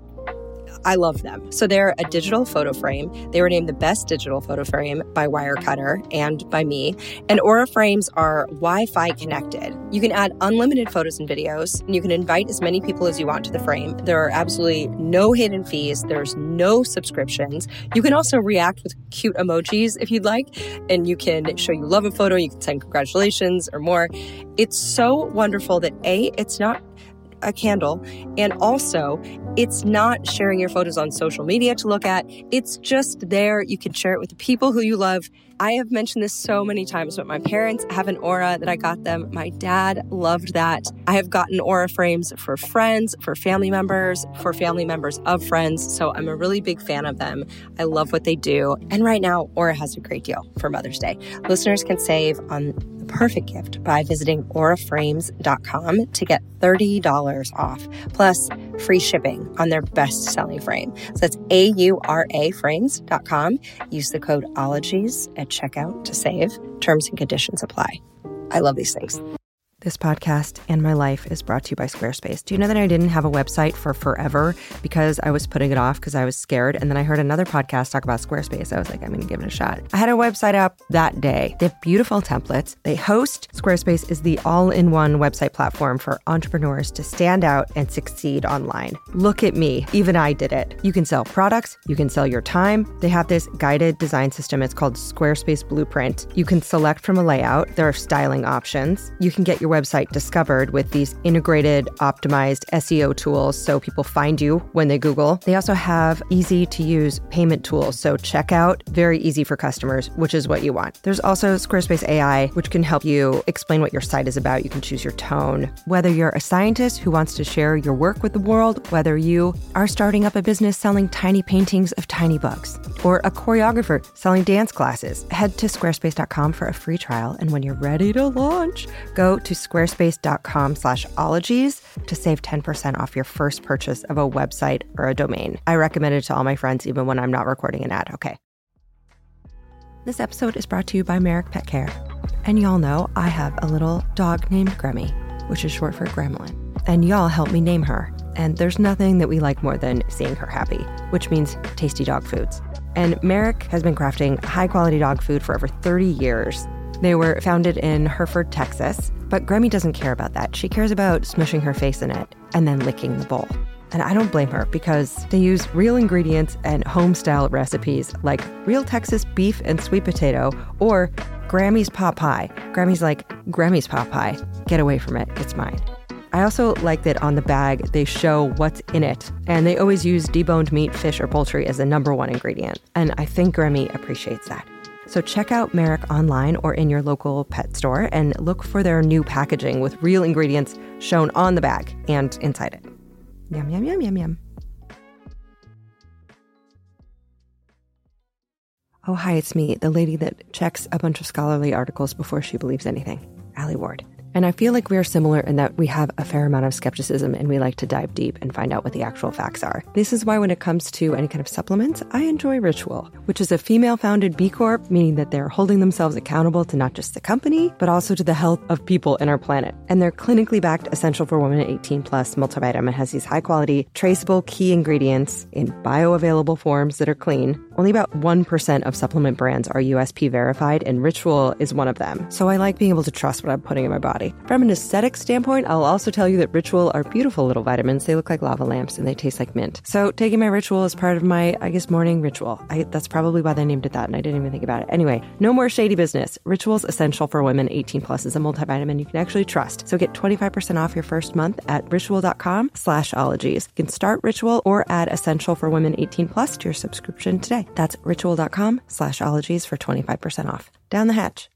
I love them. So they're a digital photo frame. They were named the best digital photo frame by Wirecutter and by me. And Aura frames are Wi-Fi connected. You can add unlimited photos and videos, and you can invite as many people as you want to the frame. There are absolutely no hidden fees. There's no subscriptions. You can also react with cute emojis if you'd like, and you can show you love a photo. You can send congratulations or more. It's so wonderful that A, it's not a candle, and also it's not sharing your photos on social media to look at. It's just there. You can share it with the people who you love. I have mentioned this so many times, but my parents have an Aura that I got them. My dad loved that. I have gotten Aura frames for friends, for family members, for family members of friends. So I'm a really big fan of them. I love what they do. And right now, Aura has a great deal for Mother's Day. Listeners can save on the perfect gift by visiting aura frames dot com to get thirty dollars off, plus free shipping on their best-selling frame. So that's A U R A frames dot com. Use the code Ologies at checkout to save. Terms and conditions apply. I love these things. This podcast and my life is brought to you by Squarespace. Do you know that I didn't have a website for forever because I was putting it off because I was scared? And then I heard another podcast talk about Squarespace. I was like, I'm going to give it a shot. I had a website up that day. They have beautiful templates. They host. Squarespace is the all-in-one website platform for entrepreneurs to stand out and succeed online. Look at me. Even I did it. You can sell products. You can sell your time. They have this guided design system. It's called Squarespace Blueprint. You can select from a layout. There are styling options. You can get your website discovered with these integrated, optimized S E O tools so people find you when they Google. They also have easy-to-use payment tools, so checkout, very easy for customers, which is what you want. There's also Squarespace A I, which can help you explain what your site is about. You can choose your tone. Whether you're a scientist who wants to share your work with the world, whether you are starting up a business selling tiny paintings of tiny bugs, or a choreographer selling dance classes, head to squarespace dot com for a free trial. And when you're ready to launch, go to squarespace dot com slash ologies to save ten percent off your first purchase of a website or a domain. I recommend it to all my friends, even when I'm not recording an ad. Okay. This episode is brought to you by Merrick Pet Care. And y'all know I have a little dog named Gremmy, which is short for Gremlin. And y'all helped me name her. And there's nothing that we like more than seeing her happy, which means tasty dog foods. And Merrick has been crafting high-quality dog food for over thirty years. They were founded in Hereford, Texas, but Gremmy doesn't care about that. She cares about smushing her face in it and then licking the bowl. And I don't blame her because they use real ingredients and home-style recipes like real Texas beef and sweet potato or Grammy's pot pie. Grammy's like, Grammy's pot pie. Get away from it. It's mine. I also like that on the bag, they show what's in it. And they always use deboned meat, fish, or poultry as the number one ingredient. And I think Gremmy appreciates that. So check out Merrick online or in your local pet store and look for their new packaging with real ingredients shown on the bag and inside it. Yum, yum, yum, yum, yum. Oh, hi, it's me, the lady that checks a bunch of scholarly articles before she believes anything, Allie Ward. And I feel like we are similar in that we have a fair amount of skepticism and we like to dive deep and find out what the actual facts are. This is why when it comes to any kind of supplements, I enjoy Ritual, which is a female-founded B Corp, meaning that they're holding themselves accountable to not just the company, but also to the health of people in our planet. And their clinically backed Essential for Women eighteen plus multivitamin has these high-quality, traceable key ingredients in bioavailable forms that are clean, Only about one percent of supplement brands are U S P verified, and Ritual is one of them. So I like being able to trust what I'm putting in my body. From an aesthetic standpoint, I'll also tell you that Ritual are beautiful little vitamins. They look like lava lamps and they taste like mint. So taking my Ritual is part of my, I guess, morning ritual. I, that's probably why they named it that, and I didn't even think about it. Anyway, no more shady business. Ritual's essential for women eighteen plus is a multivitamin you can actually trust. So get twenty-five percent off your first month at ritual.com slash ologies. You can start Ritual or add essential for women eighteen plus to your subscription today. That's ritual.com slash ologies for twenty-five percent off. Down the hatch.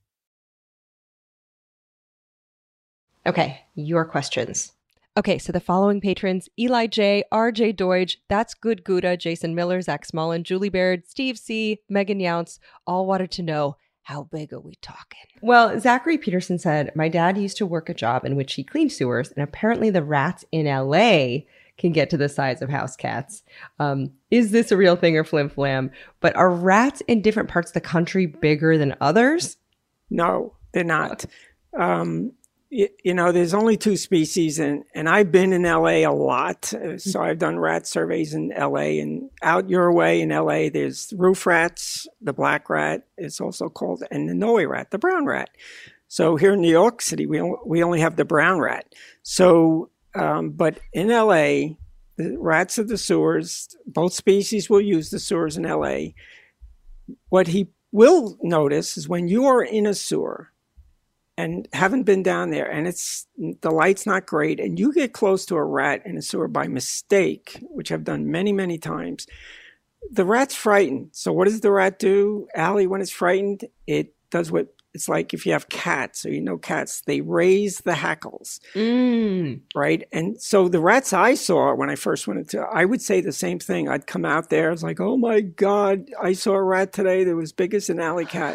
Okay, your questions. Okay, so the following patrons, Eli J, R J Deutsch, That's Good Gouda, Jason Miller, Zach Smolin, Julie Baird, Steve C, Megan Younce, all wanted to know, how big are we talking? Well, Zachary Peterson said, my dad used to work a job in which he cleaned sewers, and apparently the rats in L A can get to the size of house cats. Um, is this a real thing or flim flam? But are rats in different parts of the country bigger than others? No, they're not. Um, you, you know, there's only two species, and, and I've been in L A a lot. So I've done rat surveys in L A, and out your way in L A, there's roof rats, the black rat is also called, and the Noe rat, the brown rat. So here in New York City, we, we only have the brown rat. So Um, but in L A, the rats of the sewers, both species will use the sewers in L A. What he will notice is when you are in a sewer and haven't been down there and it's the light's not great and you get close to a rat in a sewer by mistake, which I've done many, many times, the rat's frightened. So what does the rat do, Allie, when it's frightened? It does what it's like if you have cats, or you know cats, they raise the hackles, Mm. right? And so the rats I saw when I first went into, I would say the same thing. I'd come out there, I was like, oh my God, I saw a rat today that was big as an alley cat.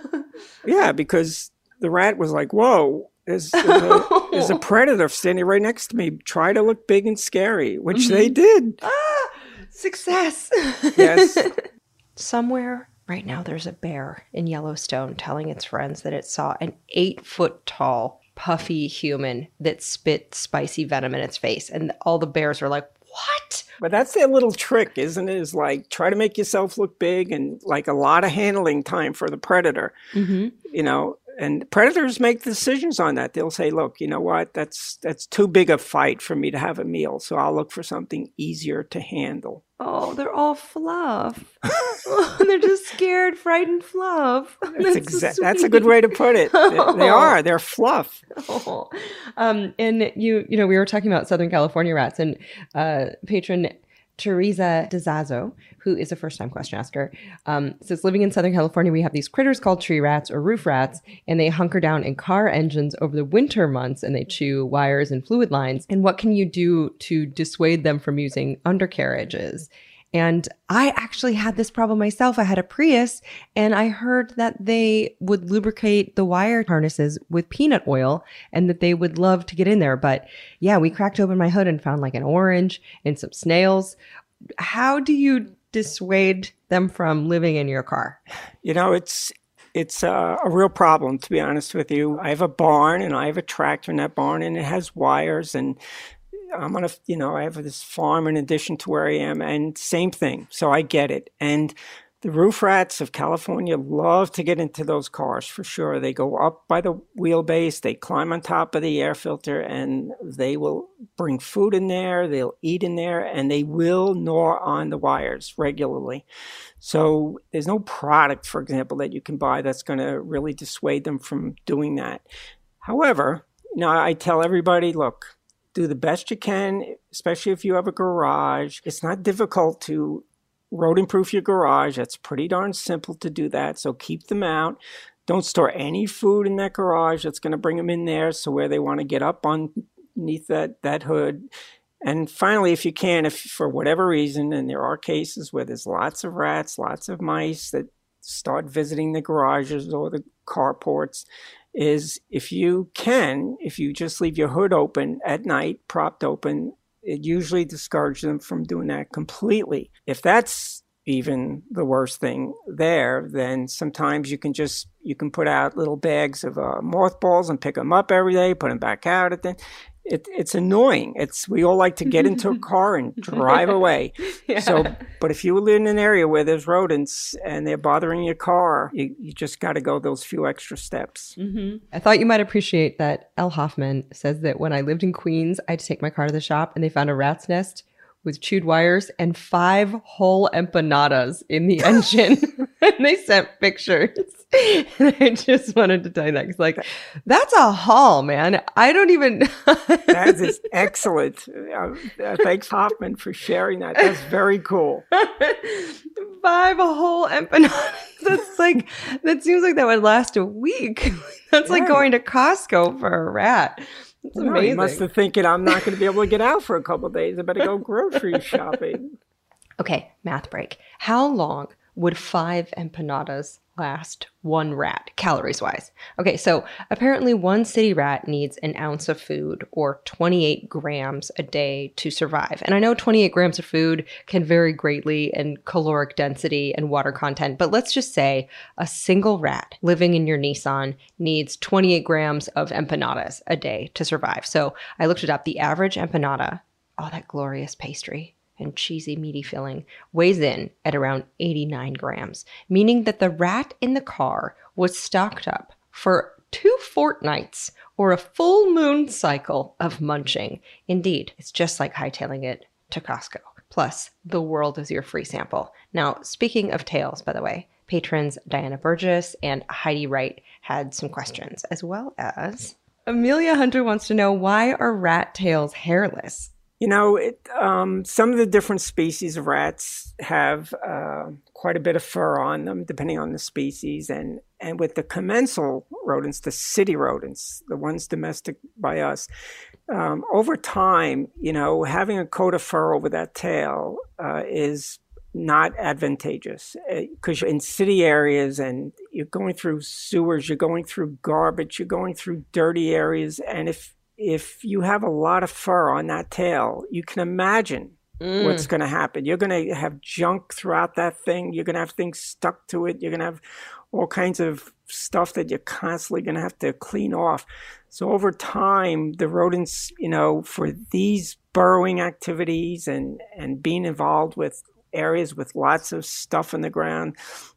Yeah, because the rat was like, whoa, there's, there's, a, there's a predator standing right next to me. Try to look big and scary, which Mm-hmm. they did. Ah, success. Yes. Somewhere right now there's a bear in Yellowstone telling its friends that it saw an eight foot tall, puffy human that spit spicy venom in its face. And all the bears are like, what? But that's their little trick, isn't it? Is like, try to make yourself look big and like a lot of handling time for the predator, Mm-hmm. you know, and predators make decisions on that. They'll say, look, you know what, that's, that's too big a fight for me to have a meal. So I'll look for something easier to handle. Oh, they're all fluff. They're just scared, frightened fluff. That's, exa- that's a good way to put it. They, they are. They're fluff. Oh. Um, and you, you know, we were talking about Southern California rats, and uh, patron Teresa DeZazzo, who is a first-time question asker, um, says, living in Southern California, we have these critters called tree rats or roof rats, and they hunker down in car engines over the winter months, and they chew wires and fluid lines. And what can you do to dissuade them from using undercarriages? And I actually had this problem myself. I had a Prius, and I heard that they would lubricate the wire harnesses with peanut oil and that they would love to get in there. But yeah, we cracked open my hood and found like an orange and some snails. How do you dissuade them from living in your car? You know, it's it's a, a real problem, to be honest with you. I have a barn, and I have a tractor in that barn, and it has wires, and I'm on a, you know, I have this farm in addition to where I am, and same thing. So I get it. And the roof rats of California love to get into those cars for sure. They go up by the wheelbase, they climb on top of the air filter, and they will bring food in there, they'll eat in there, and they will gnaw on the wires regularly. So there's no product, for example, that you can buy that's going to really dissuade them from doing that. However, you know, I tell everybody, look, do the best you can, especially if you have a garage. It's not difficult to rodent-proof your garage. That's pretty darn simple to do that. So keep them out. Don't store any food in that garage that's going to bring them in there. So where they want to get up underneath that, that hood. And finally, if you can, if for whatever reason, and there are cases where there's lots of rats, lots of mice that start visiting the garages or the carports, is if you can, if you just leave your hood open at night, propped open, it usually discourages them from doing that completely. If that's even the worst thing there, then sometimes you can just, you can put out little bags of uh, mothballs and pick them up every day, put them back out at the, it, it's annoying. It's we all like to get into a car and drive away. Yeah. So, but if you live in an area where there's rodents and they're bothering your car, you, you just got to go those few extra steps. Mm-hmm. I thought you might appreciate that Elle Hoffman says that when I lived in Queens, I had to take my car to the shop and they found a rat's nest with chewed wires and five whole empanadas in the engine. And they sent pictures. And I just wanted to tell you that. Because, like, that's a haul, man. I don't even... That is excellent. Uh, uh, thanks, Hoffman, for sharing that. That's very cool. Five whole empanadas. That's like... That seems like that would last a week. That's yeah. like going to Costco for a rat. It's no, amazing. You must have thinking I'm not going to be able to get out for a couple of days. I better go grocery shopping. Okay, math break. How long would five empanadas last one rat, calories-wise? Okay, so apparently one city rat needs an ounce of food or twenty-eight grams a day to survive. And I know twenty-eight grams of food can vary greatly in caloric density and water content, but let's just say a single rat living in your Nissan needs twenty-eight grams of empanadas a day to survive. So I looked it up. The average empanada, all that glorious pastry and cheesy, meaty filling, weighs in at around eighty-nine grams, meaning that the rat in the car was stocked up for two fortnights or a full moon cycle of munching. Indeed, it's just like hightailing it to Costco. Plus, the world is your free sample. Now, speaking of tails, by the way, patrons Diana Burgess and Heidi Wright had some questions, as well as Amelia Hunter wants to know, why are rat tails hairless? You know, it, um, some of the different species of rats have uh, quite a bit of fur on them, depending on the species. And, and with the commensal rodents, the city rodents, the ones domestic by us, um, over time, you know, having a coat of fur over that tail uh, is not advantageous, because you're in city areas and you're going through sewers, you're going through garbage, you're going through dirty areas. And if If you have a lot of fur on that tail, you can imagine mm. what's going to happen. You're going to have junk throughout that thing. You're going to have things stuck to it. You're going to have all kinds of stuff that you're constantly going to have to clean off. So over time, the rodents, you know, for these burrowing activities and, and being involved with areas with lots of stuff in the ground,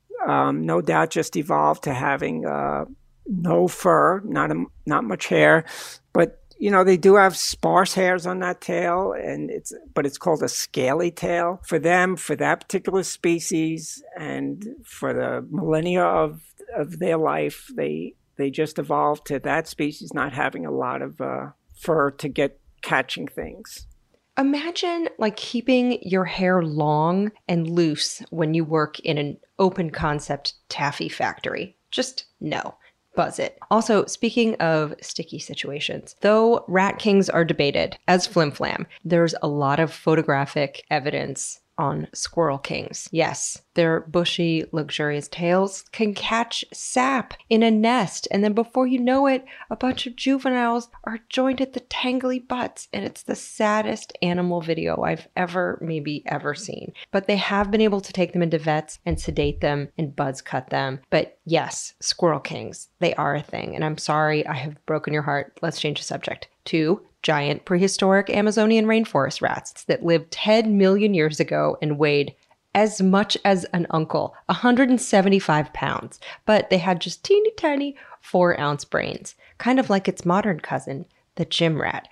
um, no doubt just evolved to having uh, no fur, not a, not much hair, but you know, they do have sparse hairs on that tail, and it's but it's called a scaly tail. For them, for that particular species, and for the millennia of of their life, they they just evolved to that species not having a lot of uh, fur to get catching things. Imagine like keeping your hair long and loose when you work in an open concept taffy factory. Just no. Buzz it. Also, speaking of sticky situations, though rat kings are debated as flim-flam, there's a lot of photographic evidence on squirrel kings. Yes, their bushy, luxurious tails can catch sap in a nest, and then before you know it, a bunch of juveniles are joined at the tangly butts, and it's the saddest animal video I've ever, maybe ever seen. But they have been able to take them into vets and sedate them and buzz cut them. But yes, squirrel kings, they are a thing, and I'm sorry I have broken your heart. Let's change the subject to giant prehistoric Amazonian rainforest rats that lived ten million years ago and weighed as much as an uncle, one hundred seventy-five pounds, but they had just teeny tiny four ounce brains, kind of like its modern cousin, the gym rat.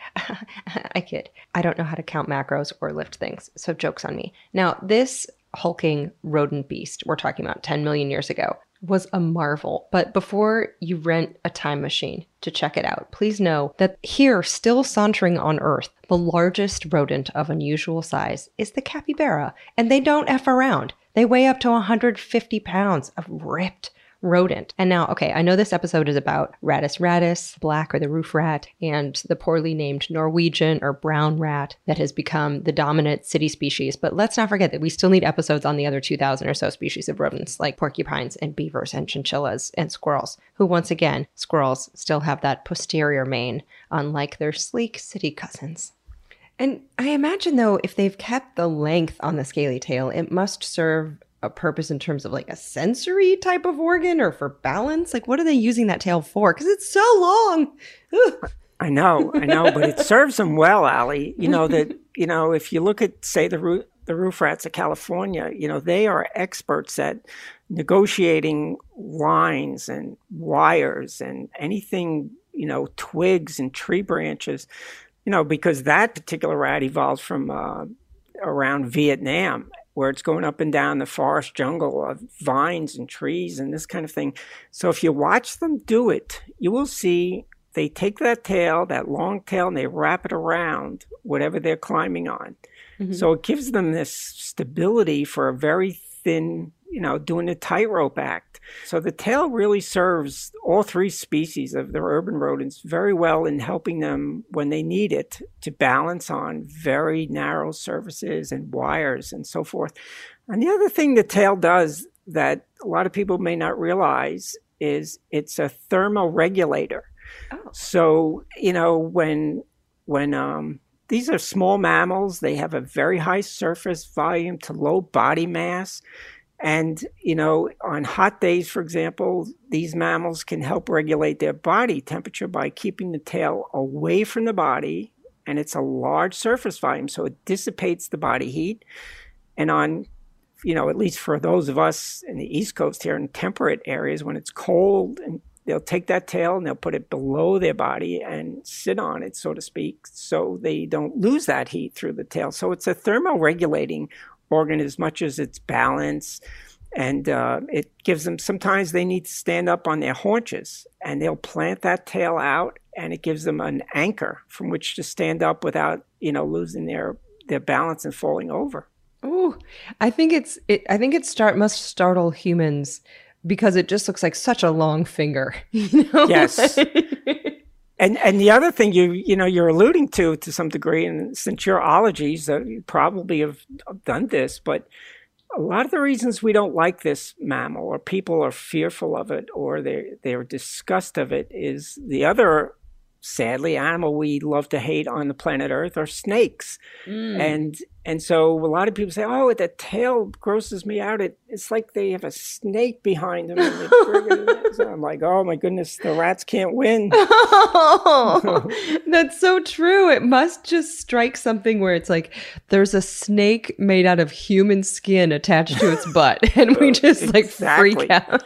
I kid. I don't know how to count macros or lift things, so joke's on me. Now, this hulking rodent beast we're talking about ten million years ago was a marvel. But before you rent a time machine to check it out, please know that here, still sauntering on Earth, the largest rodent of unusual size is the capybara. And they don't F around. They weigh up to one hundred fifty pounds of ripped rodent. And now, okay, I know this episode is about Rattus rattus, black or the roof rat, and the poorly named Norwegian or brown rat that has become the dominant city species. But let's not forget that we still need episodes on the other two thousand or so species of rodents, like porcupines and beavers and chinchillas and squirrels, who once again, squirrels still have that posterior mane, unlike their sleek city cousins. And I imagine, though, if they've kept the length on the scaly tail, it must serve a purpose in terms of like a sensory type of organ or for balance. Like, what are they using that tail for? Because it's so long. Ugh. I know, I know, but it serves them well, Allie. You know, that, you know, if you look at, say, the roof, the roof rats of California, you know, they are experts at negotiating lines and wires and anything, you know, twigs and tree branches, you know, because that particular rat evolves from uh, around Vietnam, where it's going up and down the forest jungle of vines and trees and this kind of thing. So if you watch them do it, you will see they take that tail, that long tail, and they wrap it around whatever they're climbing on. Mm-hmm. So it gives them this stability for a very thin, you know, doing a tightrope act. So the tail really serves all three species of the urban rodents very well in helping them when they need it to balance on very narrow surfaces and wires and so forth. And the other thing the tail does that a lot of people may not realize is it's a thermoregulator. Oh. So, you know, when when um, these are small mammals, they have a very high surface volume to low body mass. And, you know, on hot days, for example, these mammals can help regulate their body temperature by keeping the tail away from the body. And it's a large surface volume, so it dissipates the body heat. And on, you know, at least for those of us in the East Coast here in temperate areas, when it's cold, and they'll take that tail and they'll put it below their body and sit on it, so to speak, so they don't lose that heat through the tail. So it's a thermoregulating organ as much as its balance, and uh, it gives them, sometimes they need to stand up on their haunches, and they'll plant that tail out, and it gives them an anchor from which to stand up without, you know, losing their their balance and falling over. Ooh, I think it's it. I think it start must startle humans because it just looks like such a long finger. You know? Yes. And and the other thing you you know you're alluding to to some degree, and since your ologies, uh, you probably have done this, but a lot of the reasons we don't like this mammal, or people are fearful of it, or they they're disgust of it, is the other, sadly, animal we love to hate on the planet Earth are snakes. Mm. And and so a lot of people say, oh, the tail grosses me out. It, it's like they have a snake behind them. And they so I'm like, oh, my goodness, the rats can't win. Oh, that's so true. It must just strike something where it's like there's a snake made out of human skin attached to its butt. And we just like exactly. freak out.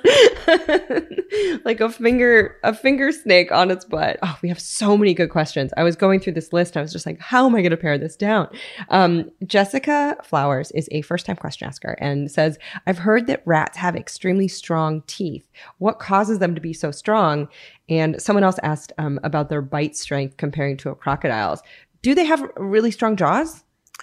Like a finger, a finger snake on its butt. Oh, we have so many good questions. I was going through this list. I was just like, how am I going to pare this down? Um, Jessica Flowers is a first-time question asker and says, I've heard that rats have extremely strong teeth. What causes them to be so strong? And someone else asked um, about their bite strength comparing to a crocodile's. Do they have really strong jaws?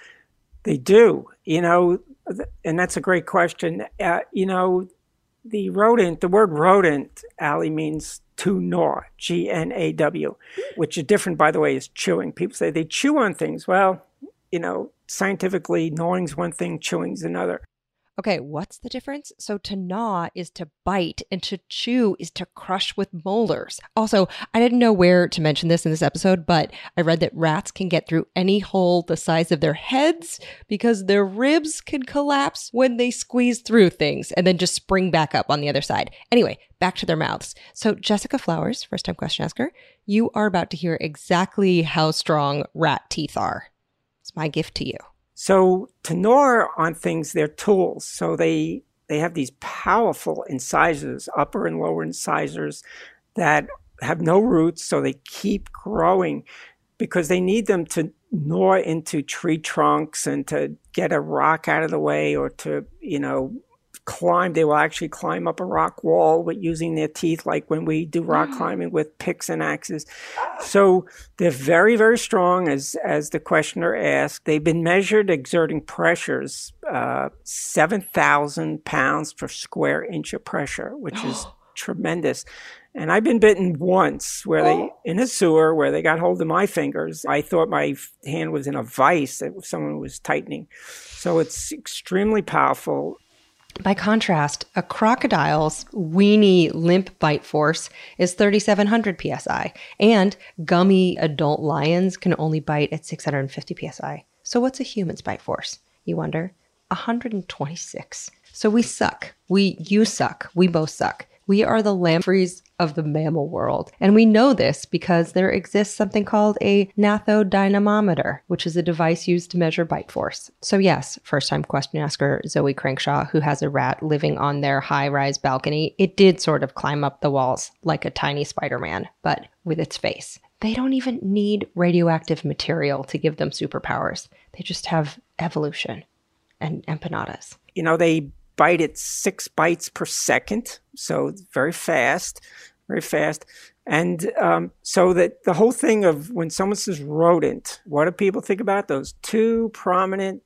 They do. You know, and that's a great question. Uh, you know, the rodent, the word rodent, Allie, means to gnaw, G N A W, which is different, by the way, is chewing. People say they chew on things. Well, you know, scientifically, gnawing's one thing, chewing's another. Okay, what's the difference? So to gnaw is to bite and to chew is to crush with molars. Also, I didn't know where to mention this in this episode, but I read that rats can get through any hole the size of their heads because their ribs can collapse when they squeeze through things and then just spring back up on the other side. Anyway, back to their mouths. So Jessica Flowers, first time question asker, you are about to hear exactly how strong rat teeth are. It's my gift to you. So to gnaw on things, they're tools. So they they have these powerful incisors, upper and lower incisors, that have no roots, so they keep growing because they need them to gnaw into tree trunks and to get a rock out of the way, or to, you know, climb. They will actually climb up a rock wall with using their teeth, like when we do rock mm. climbing with picks and axes. So they're very, very strong, as as the questioner asked. They've been measured exerting pressures, uh, seven thousand pounds per square inch of pressure, which is tremendous. And I've been bitten once where they, in a sewer, where they got hold of my fingers. I thought my hand was in a vice that someone was tightening. So it's extremely powerful. By contrast, a crocodile's weeny limp bite force is thirty-seven hundred P S I, and gummy adult lions can only bite at six hundred fifty P S I. So what's a human's bite force, you wonder? one hundred twenty-six. So we suck. We, you suck. We both suck. We are the lampreys of the mammal world. And we know this because there exists something called a gnathodynamometer, which is a device used to measure bite force. So yes, first-time question asker Zoe Crankshaw, who has a rat living on their high-rise balcony, it did sort of climb up the walls like a tiny Spider-Man, but with its face. They don't even need radioactive material to give them superpowers. They just have evolution and empanadas. You know, they bite at six bites per second, so very fast, very fast. And um, so that the whole thing of when someone says rodent, what do people think about? Those two prominent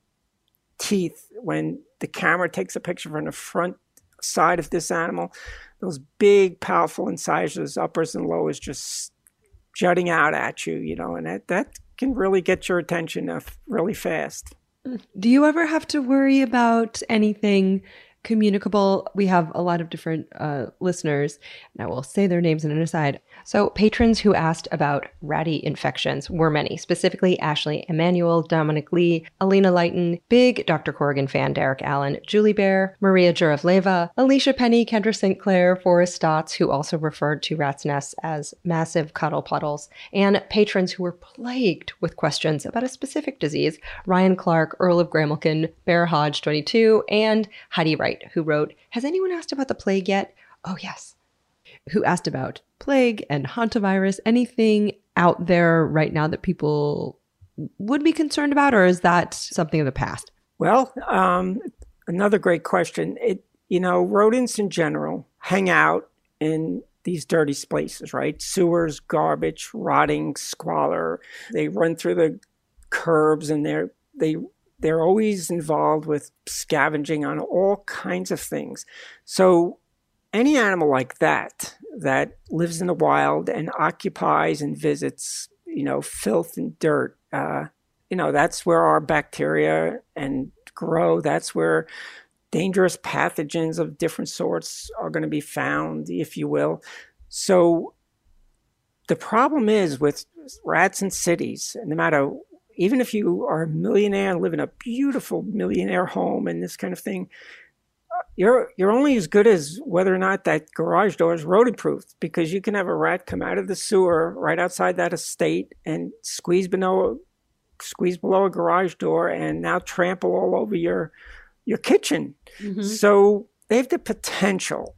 teeth when the camera takes a picture from the front side of this animal, those big, powerful incisors, uppers and lowers, just jutting out at you, you know, and that, that can really get your attention uh, really fast. Do you ever have to worry about anything communicable? We have a lot of different uh, listeners, and I will say their names in an aside. So patrons who asked about ratty infections were many, specifically Ashley Emanuel, Dominic Lee, Alina Lighton, big Doctor Corrigan fan Derek Allen, Julie Bear, Maria Juravleva, Alicia Penny, Kendra Saint Clair, Forrest Stotts, who also referred to rats' nests as massive cuddle puddles, and patrons who were plagued with questions about a specific disease, Ryan Clark, Earl of Gramilkin, Bear Hodge twenty-two, and Heidi Wright, who wrote, "Has anyone asked about the plague yet?" Oh, yes. Who asked about plague and hantavirus, anything out there right now that people would be concerned about, or is that something of the past? Well, um, another great question. It, you know, rodents in general hang out in these dirty places, right? Sewers, garbage, rotting, squalor. They run through the curbs, and they're they they're always involved with scavenging on all kinds of things. So any animal like that, that lives in the wild and occupies and visits, you know, filth and dirt, uh, you know, that's where our bacteria and grow. That's where dangerous pathogens of different sorts are going to be found, if you will. So the problem is with rats in cities, no matter, even if you are a millionaire and live in a beautiful millionaire home and this kind of thing, You're you're only as good as whether or not that garage door is rodent-proof, because you can have a rat come out of the sewer right outside that estate and squeeze below squeeze below a garage door and now trample all over your your kitchen. Mm-hmm. So they have the potential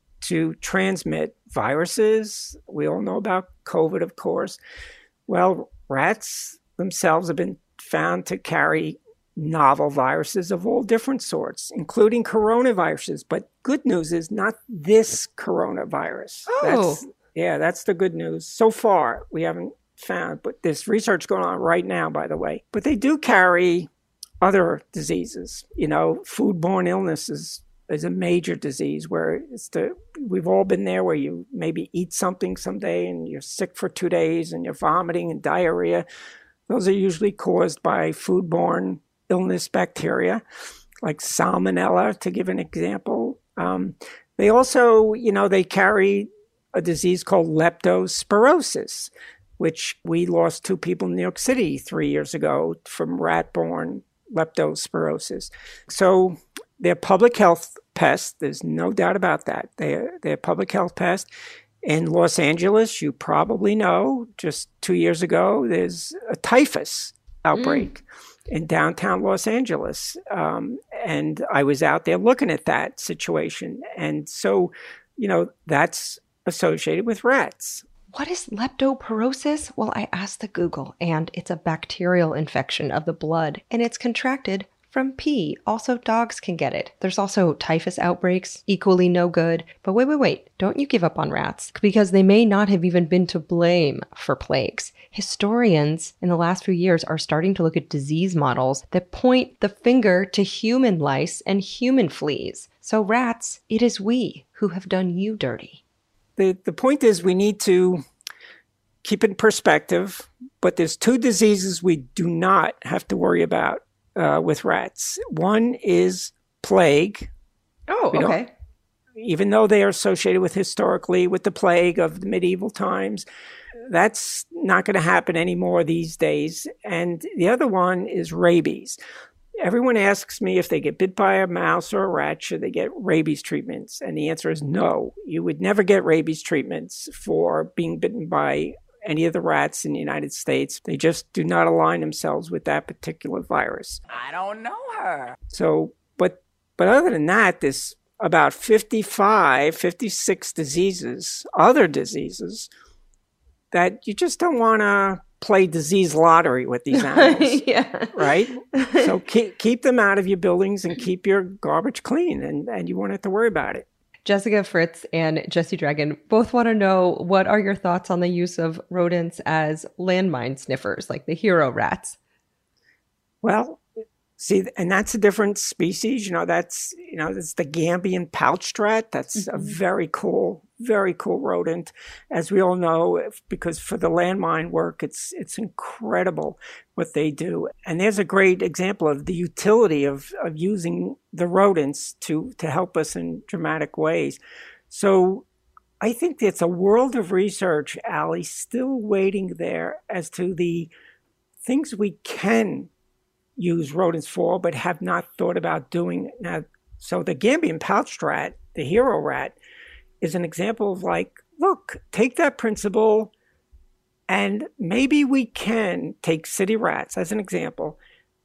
to transmit viruses. We all know about COVID, of course. Well, rats themselves have been found to carry novel viruses of all different sorts, including coronaviruses. But good news is not this coronavirus. Oh. That's, yeah, that's the good news. So far, we haven't found, but there's research going on right now, by the way. But they do carry other diseases. You know, foodborne illness is, is a major disease where it's the, we've all been there, where you maybe eat something someday and you're sick for two days and you're vomiting and diarrhea. Those are usually caused by foodborne illness bacteria, like salmonella, to give an example. Um, they also, you know, they carry a disease called leptospirosis, which we lost two people in New York City three years ago from rat-borne leptospirosis. So they're public health pests. There's no doubt about that. They're, they're public health pests. In Los Angeles, you probably know, just two years ago, there's a typhus outbreak. Mm. in downtown Los Angeles. Um, and I was out there looking at that situation. And so, you know, that's associated with rats. What is leptospirosis? Well, I asked the Google, and it's a bacterial infection of the blood, and it's contracted from pee. Also, dogs can get it. There's also typhus outbreaks, equally no good. But wait, wait, wait. Don't you give up on rats, because they may not have even been to blame for plagues. Historians in the last few years are starting to look at disease models that point the finger to human lice and human fleas. So rats, it is we who have done you dirty. The, the point is we need to keep it in perspective, but there's two diseases we do not have to worry about Uh, with rats. One is plague. Oh, okay. Even though they are associated with historically with the plague of the medieval times, that's not going to happen anymore these days. And the other one is rabies. Everyone asks me if they get bit by a mouse or a rat, should they get rabies treatments? And the answer is no. You would never get rabies treatments for being bitten by any of the rats in the United States. They just do not align themselves with that particular virus. I don't know her. So, but but other than that, there's about fifty-five, fifty-six diseases, other diseases, that you just don't want to play disease lottery with these animals, yeah. right? So keep, keep them out of your buildings and keep your garbage clean, and, and you won't have to worry about it. Jessica Fritz and Jesse Dragon both want to know, what are your thoughts on the use of rodents as landmine sniffers, like the hero rats? Well, see, and that's a different species. You know, that's, you know, that's the Gambian pouched rat. That's mm-hmm. a very cool, very cool rodent. As we all know, if, because for the landmine work, it's it's incredible what they do. And there's a great example of the utility of, of using the rodents to, to help us in dramatic ways. So I think it's a world of research, Allie, still waiting there as to the things we can use rodents for, but have not thought about doing it. Now, so the Gambian pouched rat, the hero rat, is an example of like, look, take that principle, and maybe we can take city rats as an example,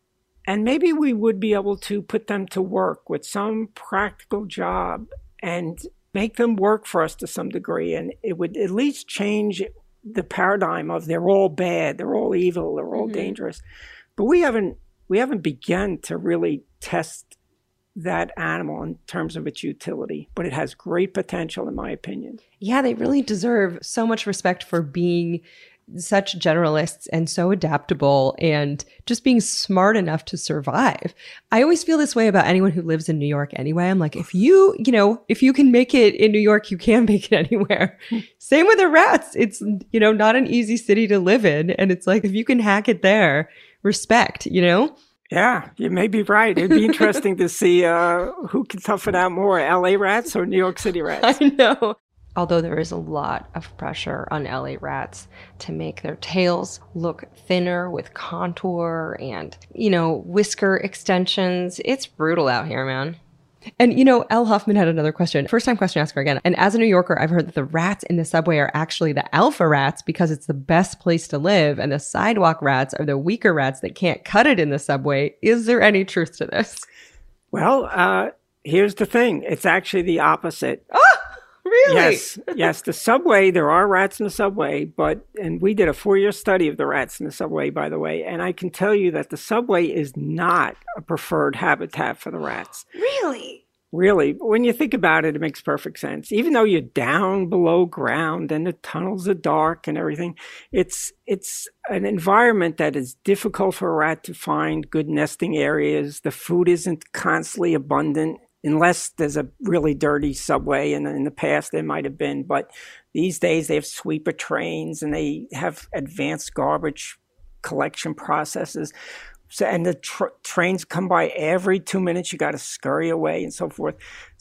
and maybe we would be able to put them to work with some practical job and make them work for us to some degree. And it would at least change the paradigm of they're all bad, they're all evil, they're all mm-hmm. dangerous. But we haven't we haven't begun to really test that animal in terms of its utility, but it has great potential, in my opinion. Yeah, they really deserve so much respect for being such generalists and so adaptable and just being smart enough to survive. I always feel this way about anyone who lives in New York anyway. I'm like, if you, you know, if you can make it in New York, you can make it anywhere. Same with the rats. It's, you know, not an easy city to live in. And it's like, if you can hack it there, respect, you know? Yeah, you may be right. It'd be interesting to see uh, who can tough it out more, L A rats or New York City rats. I know. Although there is a lot of pressure on L A rats to make their tails look thinner with contour and, you know, whisker extensions. It's brutal out here, man. And, you know, Elle Huffman had another question. First time question asker again. And as a New Yorker, I've heard that the rats in the subway are actually the alpha rats because it's the best place to live. And the sidewalk rats are the weaker rats that can't cut it in the subway. Is there any truth to this? Well, uh, here's the thing. It's actually the opposite. Oh, really? Yes. Yes. The subway, there are rats in the subway, but, and we did a four-year study of the rats in the subway, by the way. And I can tell you that the subway is not a preferred habitat for the rats. Really? Really. When you think about it, it makes perfect sense. Even though you're down below ground and the tunnels are dark and everything, it's it's an environment that is difficult for a rat to find good nesting areas. The food isn't constantly abundant unless there's a really dirty subway, and in the past there might have been. But these days they have sweeper trains and they have advanced garbage collection processes. So, and the tr- trains come by every two minutes. You got to scurry away and so forth.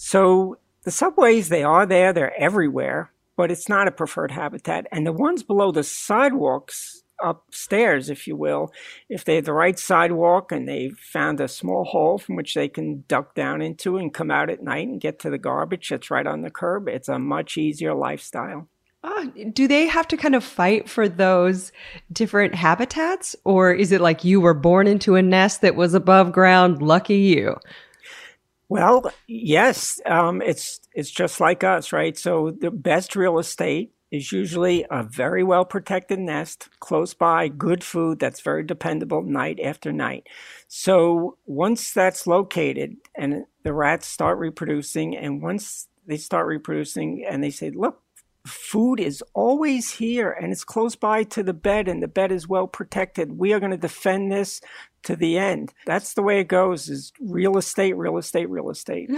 So the subways, they are there. They're everywhere, but it's not a preferred habitat. And the ones below the sidewalks, upstairs, if you will, if they have the right sidewalk and they've found a small hole from which they can duck down into and come out at night and get to the garbage that's right on the curb, it's a much easier lifestyle. Oh, do they have to kind of fight for those different habitats? Or is it like you were born into a nest that was above ground? Lucky you. Well, yes, um, it's it's just like us, right? So the best real estate is usually a very well protected nest close by, good food that's very dependable night after night. So once that's located and the rats start reproducing, and once they start reproducing and they say, look, food is always here and it's close by to the bed and the bed is well protected, we are going to defend this to the end. That's the way it goes, is real estate, real estate, real estate.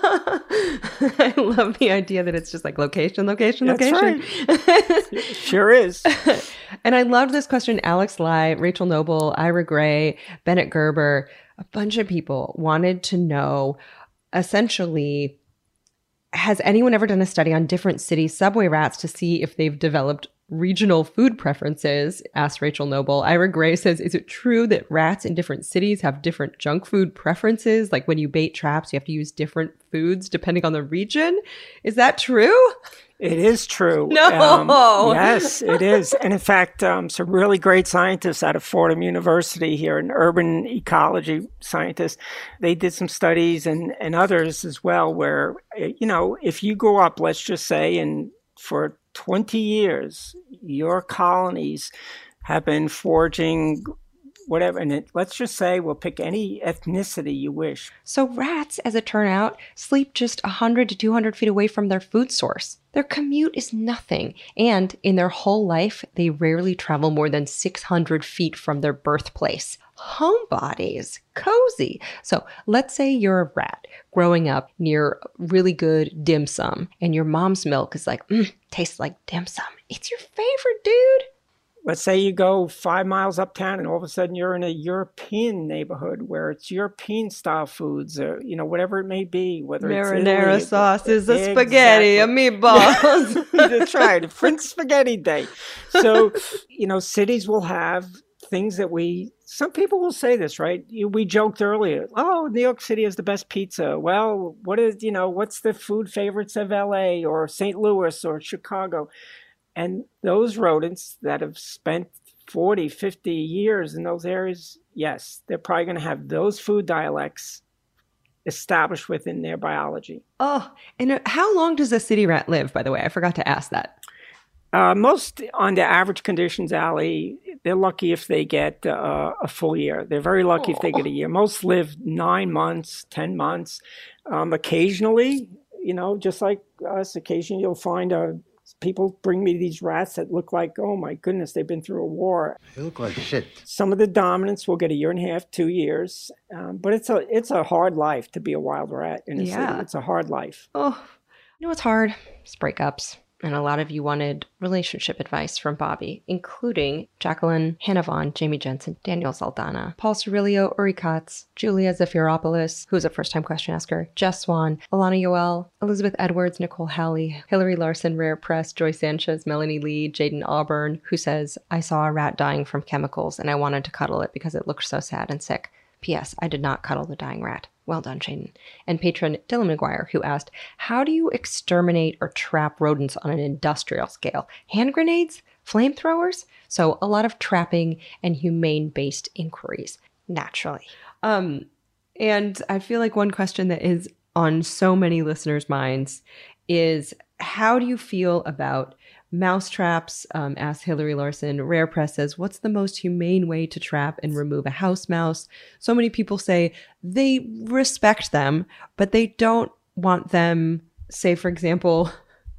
I love the idea that it's just like location, location, That's location. Right. Sure is. And I loved this question. Alex Lai, Rachel Noble, Ira Gray, Bennett Gerber, a bunch of people wanted to know, essentially, has anyone ever done a study on different city subway rats to see if they've developed regional food preferences? Asked Rachel Noble. Ira Gray says, is it true that rats in different cities have different junk food preferences? Like when you bait traps, you have to use different foods depending on the region? Is that true? It is true. No. Um, yes, it is. And in fact, um, some really great scientists out of Fordham University here, an urban ecology scientist, they did some studies and, and others as well where, you know, if you go up, let's just say, and for twenty years, your colonies have been foraging whatever, and it, let's just say we'll pick any ethnicity you wish. So rats, as it turned out, sleep just one hundred to two hundred feet away from their food source. Their commute is nothing, and in their whole life, they rarely travel more than six hundred feet from their birthplace. Homebodies, cozy. So let's say you're a rat growing up near really good dim sum, and your mom's milk is like, mm, tastes like dim sum. It's your favorite, dude. Let's say you go five miles uptown and all of a sudden you're in a European neighborhood where it's European style foods or, you know, whatever it may be, whether marinara it's sauce is a exactly. spaghetti, a meatballs. That's right. French spaghetti day. So, you know, cities will have things that we, some people will say this, right? We joked earlier, oh, New York City is the best pizza. Well, what is, you know, what's the food favorites of L A or Saint Louis or Chicago? And those rodents that have spent forty, fifty years in those areas, yes, they're probably going to have those food dialects established within their biology. Oh, and how long does a city rat live, by the way? I forgot to ask that. Uh, most, on the average conditions, Allie, they're lucky if they get uh, a full year. They're very lucky oh. if they get a year. Most live nine months, ten months. Um, occasionally, you know, just like us, occasionally you'll find a people bring me these rats that look like, oh my goodness, they've been through a war. They look like shit. Some of the dominants will get a year and a half, two years. Um, but it's a it's a hard life to be a wild rat in a yeah. city. It's a hard life. Oh, you know what's hard? It's breakups. And a lot of you wanted relationship advice from Bobby, including Jacqueline, Hannah Vaughn, Jamie Jensen, Daniel Saldana, Paul Cirillo, Uri Katz, Julia Zafiropoulos, who's a first-time question asker, Jess Swan, Alana Yoel, Elizabeth Edwards, Nicole Halley, Hillary Larson, Rare Press, Joy Sanchez, Melanie Lee, Jaden Auburn, who says, I saw a rat dying from chemicals and I wanted to cuddle it because it looked so sad and sick. P S. I did not cuddle the dying rat. Well done, Shaden. And patron Dylan McGuire, who asked, how do you exterminate or trap rodents on an industrial scale? Hand grenades? Flamethrowers? So a lot of trapping and humane-based inquiries, naturally. Um, and I feel like one question that is on so many listeners' minds is, how do you feel about mouse traps? Um, asked Hillary Larson. Rare Press says, what's the most humane way to trap and remove a house mouse? So many people say they respect them, but they don't want them, say, for example,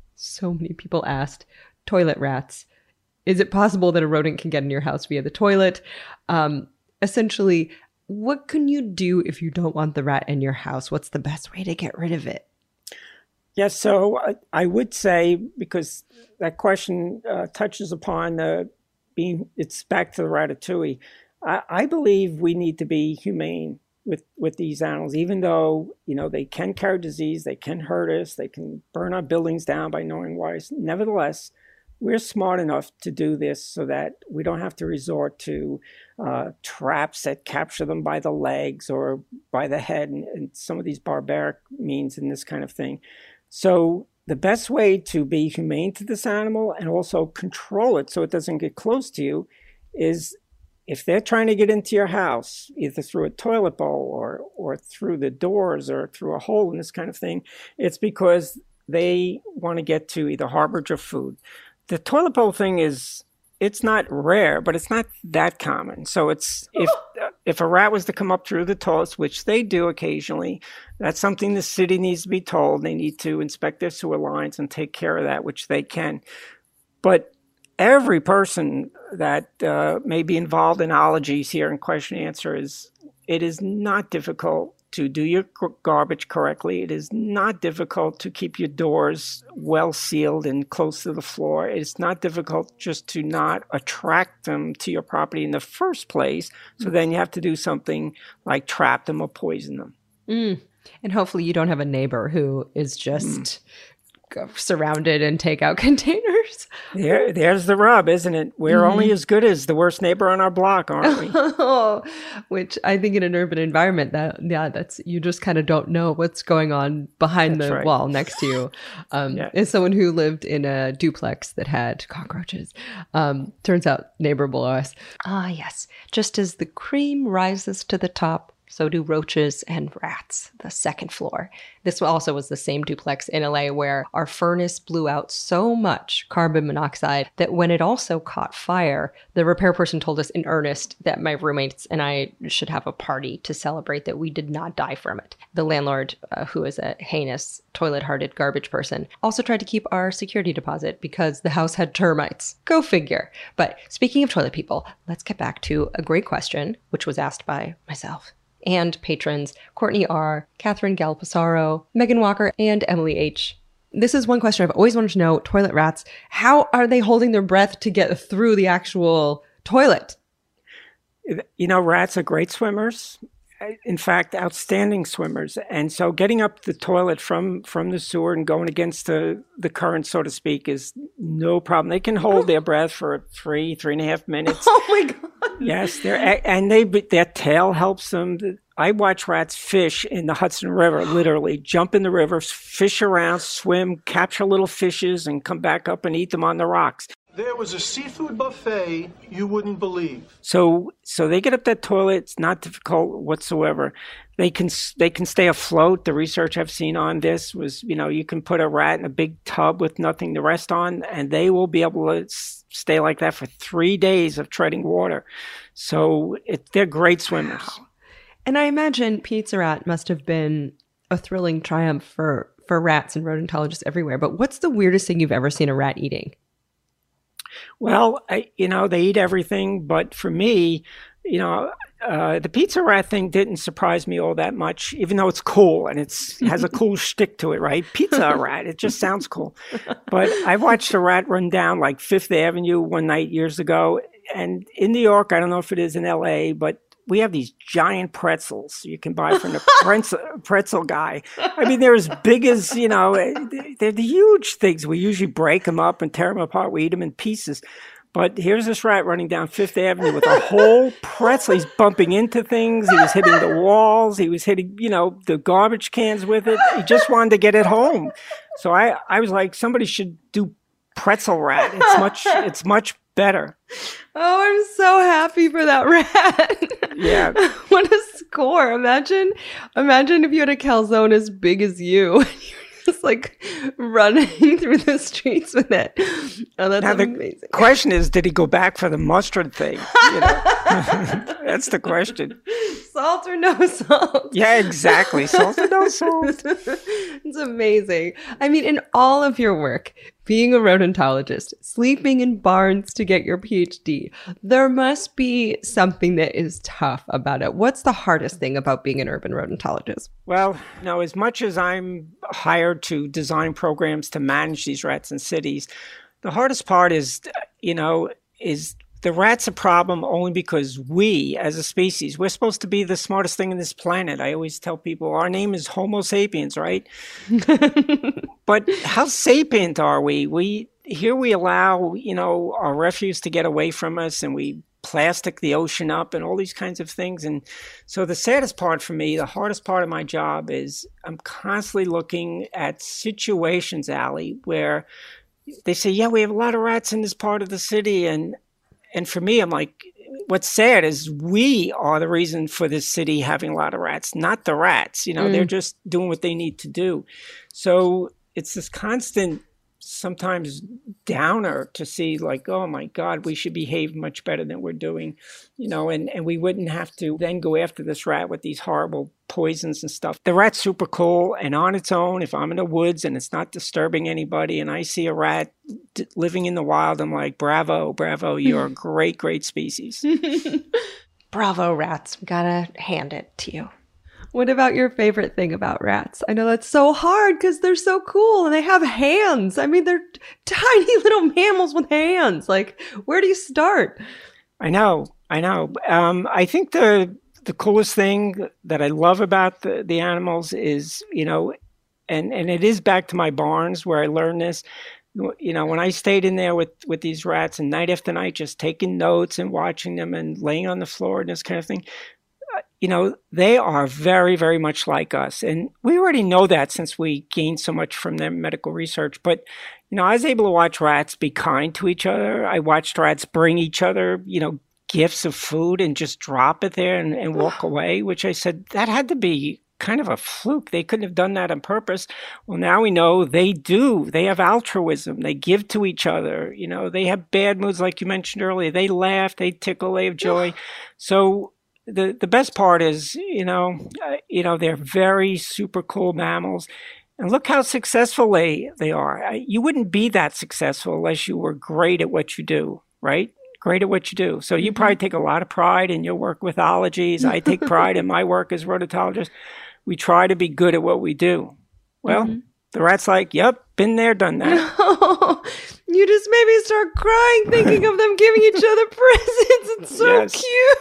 so many people asked, toilet rats. Is it possible that a rodent can get in your house via the toilet? Um, essentially, what can you do if you don't want the rat in your house? What's the best way to get rid of it? Yes, so I, I would say, because that question uh, touches upon uh, being, it's back to the ratatouille. I, I believe we need to be humane with, with these animals, even though, you know, they can carry disease, they can hurt us, they can burn our buildings down by knowing wise. Nevertheless, we're smart enough to do this so that we don't have to resort to uh, traps that capture them by the legs or by the head and, and some of these barbaric means and this kind of thing. So the best way to be humane to this animal and also control it so it doesn't get close to you is, if they're trying to get into your house, either through a toilet bowl or, or through the doors or through a hole and this kind of thing, it's because they want to get to either harborage or food. The toilet bowl thing is, it's not rare, but it's not that common. So it's, if if a rat was to come up through the toilets, which they do occasionally, that's something the city needs to be told. They need to inspect their sewer lines and take care of that, which they can. But every person that uh, may be involved in ologies here in question and answer is, it is not difficult to do your garbage correctly. It is not difficult to keep your doors well sealed and close to the floor. It's not difficult just to not attract them to your property in the first place. So then you have to do something like trap them or poison them. Mm. And hopefully you don't have a neighbor who is just mm. surrounded in takeout containers. There, there's the rub, isn't it? We're mm-hmm. only as good as the worst neighbor on our block, aren't we? Which I think in an urban environment, that yeah, that's you just kind of don't know what's going on behind that's the right. wall next to you. Um, yeah. As someone who lived in a duplex that had cockroaches, um, turns out neighbor below us. Ah, yes. Just as the cream rises to the top, so do roaches and rats, the second floor. This also was the same duplex in L A where our furnace blew out so much carbon monoxide that when it also caught fire, the repair person told us in earnest that my roommates and I should have a party to celebrate that we did not die from it. The landlord, uh, who is a heinous, toilet-hearted garbage person, also tried to keep our security deposit because the house had termites. Go figure. But speaking of toilet people, let's get back to a great question, which was asked by myself and patrons Courtney R., Catherine Galpasaro, Megan Walker, and Emily H. This is one question I've always wanted to know. Toilet rats, how are they holding their breath to get through the actual toilet? You know, rats are great swimmers. In fact, outstanding swimmers. And so getting up the toilet from, from the sewer and going against the, the current, so to speak, is no problem. They can hold their breath for three, three and a half minutes. Oh, my God. Yes. They're, and they, their tail helps them. I watch rats fish in the Hudson River, literally jump in the river, fish around, swim, capture little fishes, and come back up and eat them on the rocks. There was a seafood buffet you wouldn't believe. So, so they get up that toilet. It's not difficult whatsoever. They can, they can stay afloat. The research I've seen on this was, you know, you can put a rat in a big tub with nothing to rest on, and they will be able to stay like that for three days of treading water. So it, they're great swimmers. Wow. And I imagine Pizza Rat must have been a thrilling triumph for, for rats and rodentologists everywhere. But what's the weirdest thing you've ever seen a rat eating? Well, I, you know, they eat everything. But for me, you know, uh, the pizza rat thing didn't surprise me all that much, even though it's cool and it's has a cool shtick to it, right? Pizza rat. It just sounds cool. But I watched a rat run down like Fifth Avenue one night years ago. And in New York, I don't know if it is in L A, but we have these giant pretzels you can buy from the pretzel, pretzel guy. I mean, they're as big as, you know, they're the huge things. We usually break them up and tear them apart. We eat them in pieces. But here's this rat running down Fifth Avenue with a whole pretzel. He's bumping into things. He was hitting the walls. He was hitting, you know, the garbage cans with it. He just wanted to get it home. So I, I was like, somebody should do pretzel rat. It's much, it's much better. Oh, I'm so happy for that rat. Yeah. What a score. Imagine, imagine if you had a calzone as big as you. And you're just like running through the streets with it. Oh, that's now, amazing. The question is, did he go back for the mustard thing? You know? That's the question. Salt or no salt? Yeah, exactly. Salt or no salt. It's amazing. I mean, in all of your work, being a rodentologist, sleeping in barns to get your P H D, there must be something that is tough about it. What's the hardest thing about being an urban rodentologist? Well, you know, as much as I'm hired to design programs to manage these rats in cities, the hardest part is, you know, is the rat's a problem only because we, as a species, we're supposed to be the smartest thing on this planet. I always tell people our name is Homo sapiens, right? But how sapient are we? We here we allow, you know, our refuse to get away from us, and we plastic the ocean up and all these kinds of things. And so the saddest part for me, the hardest part of my job is I'm constantly looking at situations, Allie, where they say, yeah, we have a lot of rats in this part of the city. And And for me, I'm like, what's sad is we are the reason for this city having a lot of rats, not the rats. You know, mm. they're just doing what they need to do. So it's this constant, sometimes downer to see like, oh my God, we should behave much better than we're doing, you know, and, and we wouldn't have to then go after this rat with these horrible poisons and stuff. The rat's super cool, and on its own, if I'm in the woods and it's not disturbing anybody and I see a rat d- living in the wild, I'm like, bravo, bravo, you're a great, great species. Bravo, rats. Gotta hand it to you. What about your favorite thing about rats? I know that's so hard because they're so cool and they have hands. I mean, they're t- tiny little mammals with hands. Like, where do you start? I know, I know. Um, I think the the coolest thing that I love about the, the animals is, you know, And and it is back to my barns where I learned this. You know, when I stayed in there with, with these rats and night after night, just taking notes and watching them and laying on the floor and this kind of thing, you know, they are very, very much like us. And we already know that since we gained so much from their medical research. But, you know, I was able to watch rats be kind to each other. I watched rats bring each other, you know, gifts of food and just drop it there and, and walk away, which I said, that had to be kind of a fluke. They couldn't have done that on purpose. Well, now we know they do. They have altruism. They give to each other. You know, they have bad moods, like you mentioned earlier. They laugh, they tickle, they have joy. So the the best part is, you know, uh, you know, they're very super cool mammals. And look how successful they, they are. You wouldn't be that successful unless you were great at what you do, right? Great at what you do. So you probably take a lot of pride in your work with ologies. I take pride in my work as rhodontonologist. We try to be good at what we do. Well, mm-hmm. the rat's like, yep, been there, done that. No, you just made me start crying thinking of them giving each other presents. It's so yes.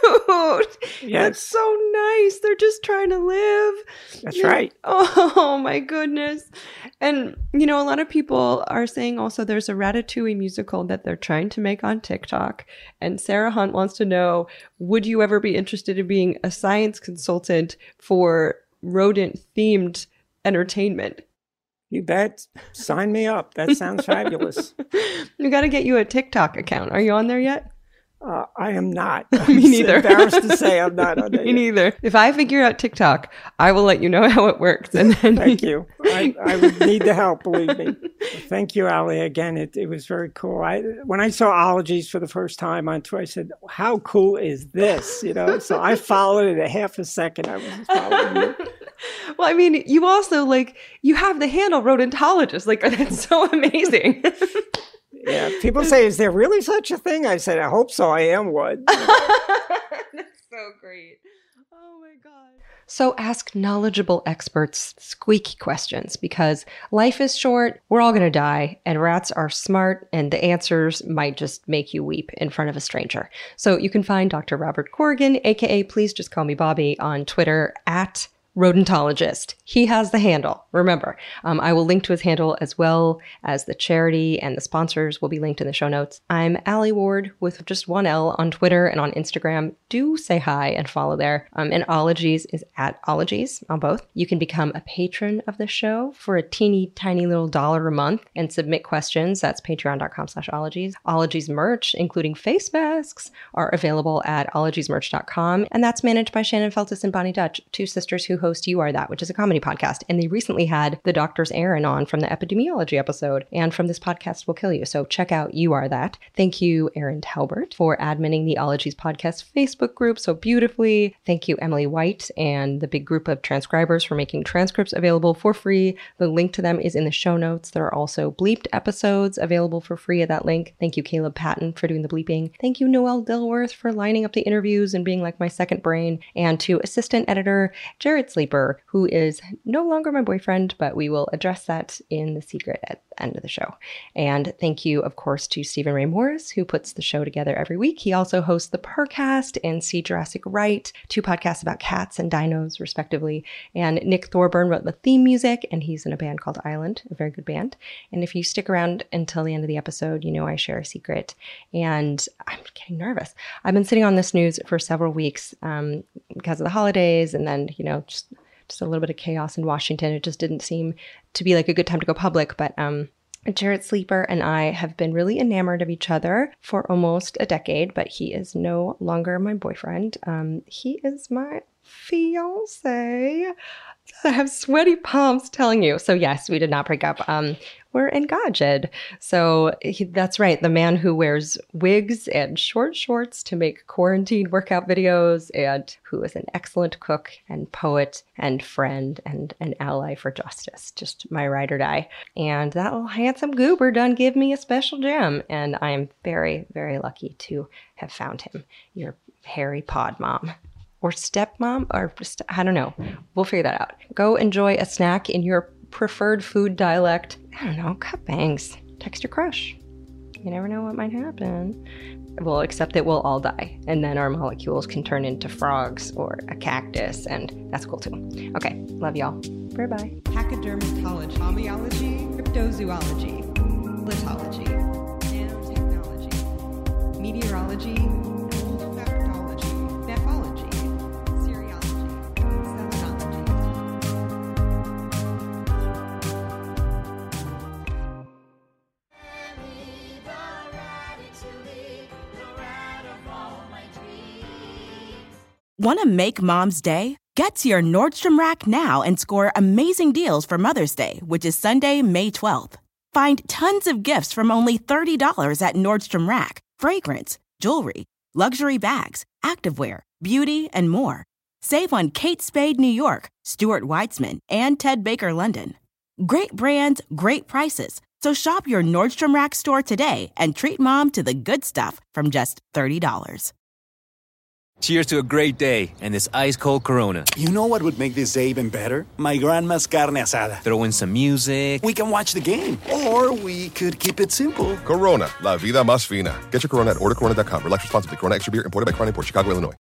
cute. Yes. That's so nice. They're just trying to live. That's yeah. right. Oh, my goodness. And, you know, a lot of people are saying also there's a Ratatouille musical that they're trying to make on TikTok. And Sarah Hunt wants to know, would you ever be interested in being a science consultant for rodent-themed entertainment? You bet. Sign me up. That sounds fabulous. We got to get you a TikTok account. Are you on there yet? Uh, I am not. Me neither. I'm embarrassed to say I'm not on there. Me yet. neither. If I figure out TikTok, I will let you know how it works. And then Thank you. I, I would need the help, believe me. Thank you, Ali. Again, it, it was very cool. I when I saw ologies for the first time on tour, I said, how cool is this? You know, so I followed it a half a second. I was following you. Well, I mean, you also, like, you have the handle rhodontologist. Like, that's so amazing. Yeah, people say, is there really such a thing? I said, I hope so. I am one. That's so great. Oh, my God. So ask knowledgeable experts squeaky questions, because life is short, we're all going to die, and rats are smart, and the answers might just make you weep in front of a stranger. So you can find Doctor Robert Corrigan, a k a. Please Just Call Me Bobby, on Twitter at Rhodontologist. He has the handle. Remember, um, I will link to his handle as well as the charity, and the sponsors will be linked in the show notes. I'm Ali Ward with just one L on Twitter and on Instagram. Do say hi and follow there. Um, and Ologies is at Ologies on both. You can become a patron of the show for a teeny tiny little dollar a month and submit questions. That's patreon.com slash Ologies. Ologies merch, including face masks, are available at ologies merch dot com. And that's managed by Shannon Feltus and Bonnie Dutch, two sisters who host You Are That, which is a comedy podcast. And they recently had the Doctor's Aaron on from the epidemiology episode and from This Podcast Will Kill You. So check out You Are That. Thank you, Erin Talbert, for adminning the Ologies podcast Facebook group so beautifully. Thank you, Emily White, and the big group of transcribers for making transcripts available for free. The link to them is in the show notes. There are also bleeped episodes available for free at that link. Thank you, Caleb Patton, for doing the bleeping. Thank you, Noelle Dilworth, for lining up the interviews and being like my second brain. And to assistant editor, Jared Sleeper, who is no longer my boyfriend, but we will address that in the secret at the end of the show. And thank you, of course, to Stephen Ray Morris, who puts the show together every week. He also hosts the Purrrcast and See Jurassic Right, two podcasts about cats and dinos, respectively. And Nick Thorburn wrote the theme music, and he's in a band called Island, a very good band. And if you stick around until the end of the episode, you know I share a secret. And I'm getting nervous. I've been sitting on this news for several weeks um, because of the holidays, and then, you know, just just a little bit of chaos in Washington. It just didn't seem to be like a good time to go public. But um, Jared Sleeper and I have been really enamored of each other for almost a decade, but he is no longer my boyfriend. Um, he is my fiance. I have sweaty palms telling you. So yes, we did not break up. Um, we're engaged. So he, that's right. The man who wears wigs and short shorts to make quarantine workout videos, and who is an excellent cook and poet and friend and an ally for justice. Just my ride or die. And that little handsome goober done give me a special gem. And I am very, very lucky to have found him. Your hairy pod mom. Or stepmom, or just, I don't know. We'll figure that out. Go enjoy a snack in your preferred food dialect. I don't know, cut bangs. Text your crush. You never know what might happen. we'll accept that we'll all die. And then our molecules can turn into frogs or a cactus, and that's cool too. Okay, love y'all. Bye-bye. Pachydermatology, homeology, cryptozoology, litology, nanotechnology, meteorology, olfactology, nephology, serology, selenology. Want to make Mom's day? Get to your Nordstrom Rack now and score amazing deals for Mother's Day, which is Sunday, May twelfth. Find tons of gifts from only thirty dollars at Nordstrom Rack. Fragrance, jewelry, luxury bags, activewear, beauty, and more. Save on Kate Spade New York, Stuart Weitzman, and Ted Baker London. Great brands, great prices. So shop your Nordstrom Rack store today and treat Mom to the good stuff from just thirty dollars. Cheers to a great day and this ice-cold Corona. You know what would make this day even better? My grandma's carne asada. Throw in some music. We can watch the game. Or we could keep it simple. Corona, la vida más fina. Get your Corona at order corona dot com. Relax responsibly. Corona Extra Beer, imported by Crown Imports, Chicago, Illinois.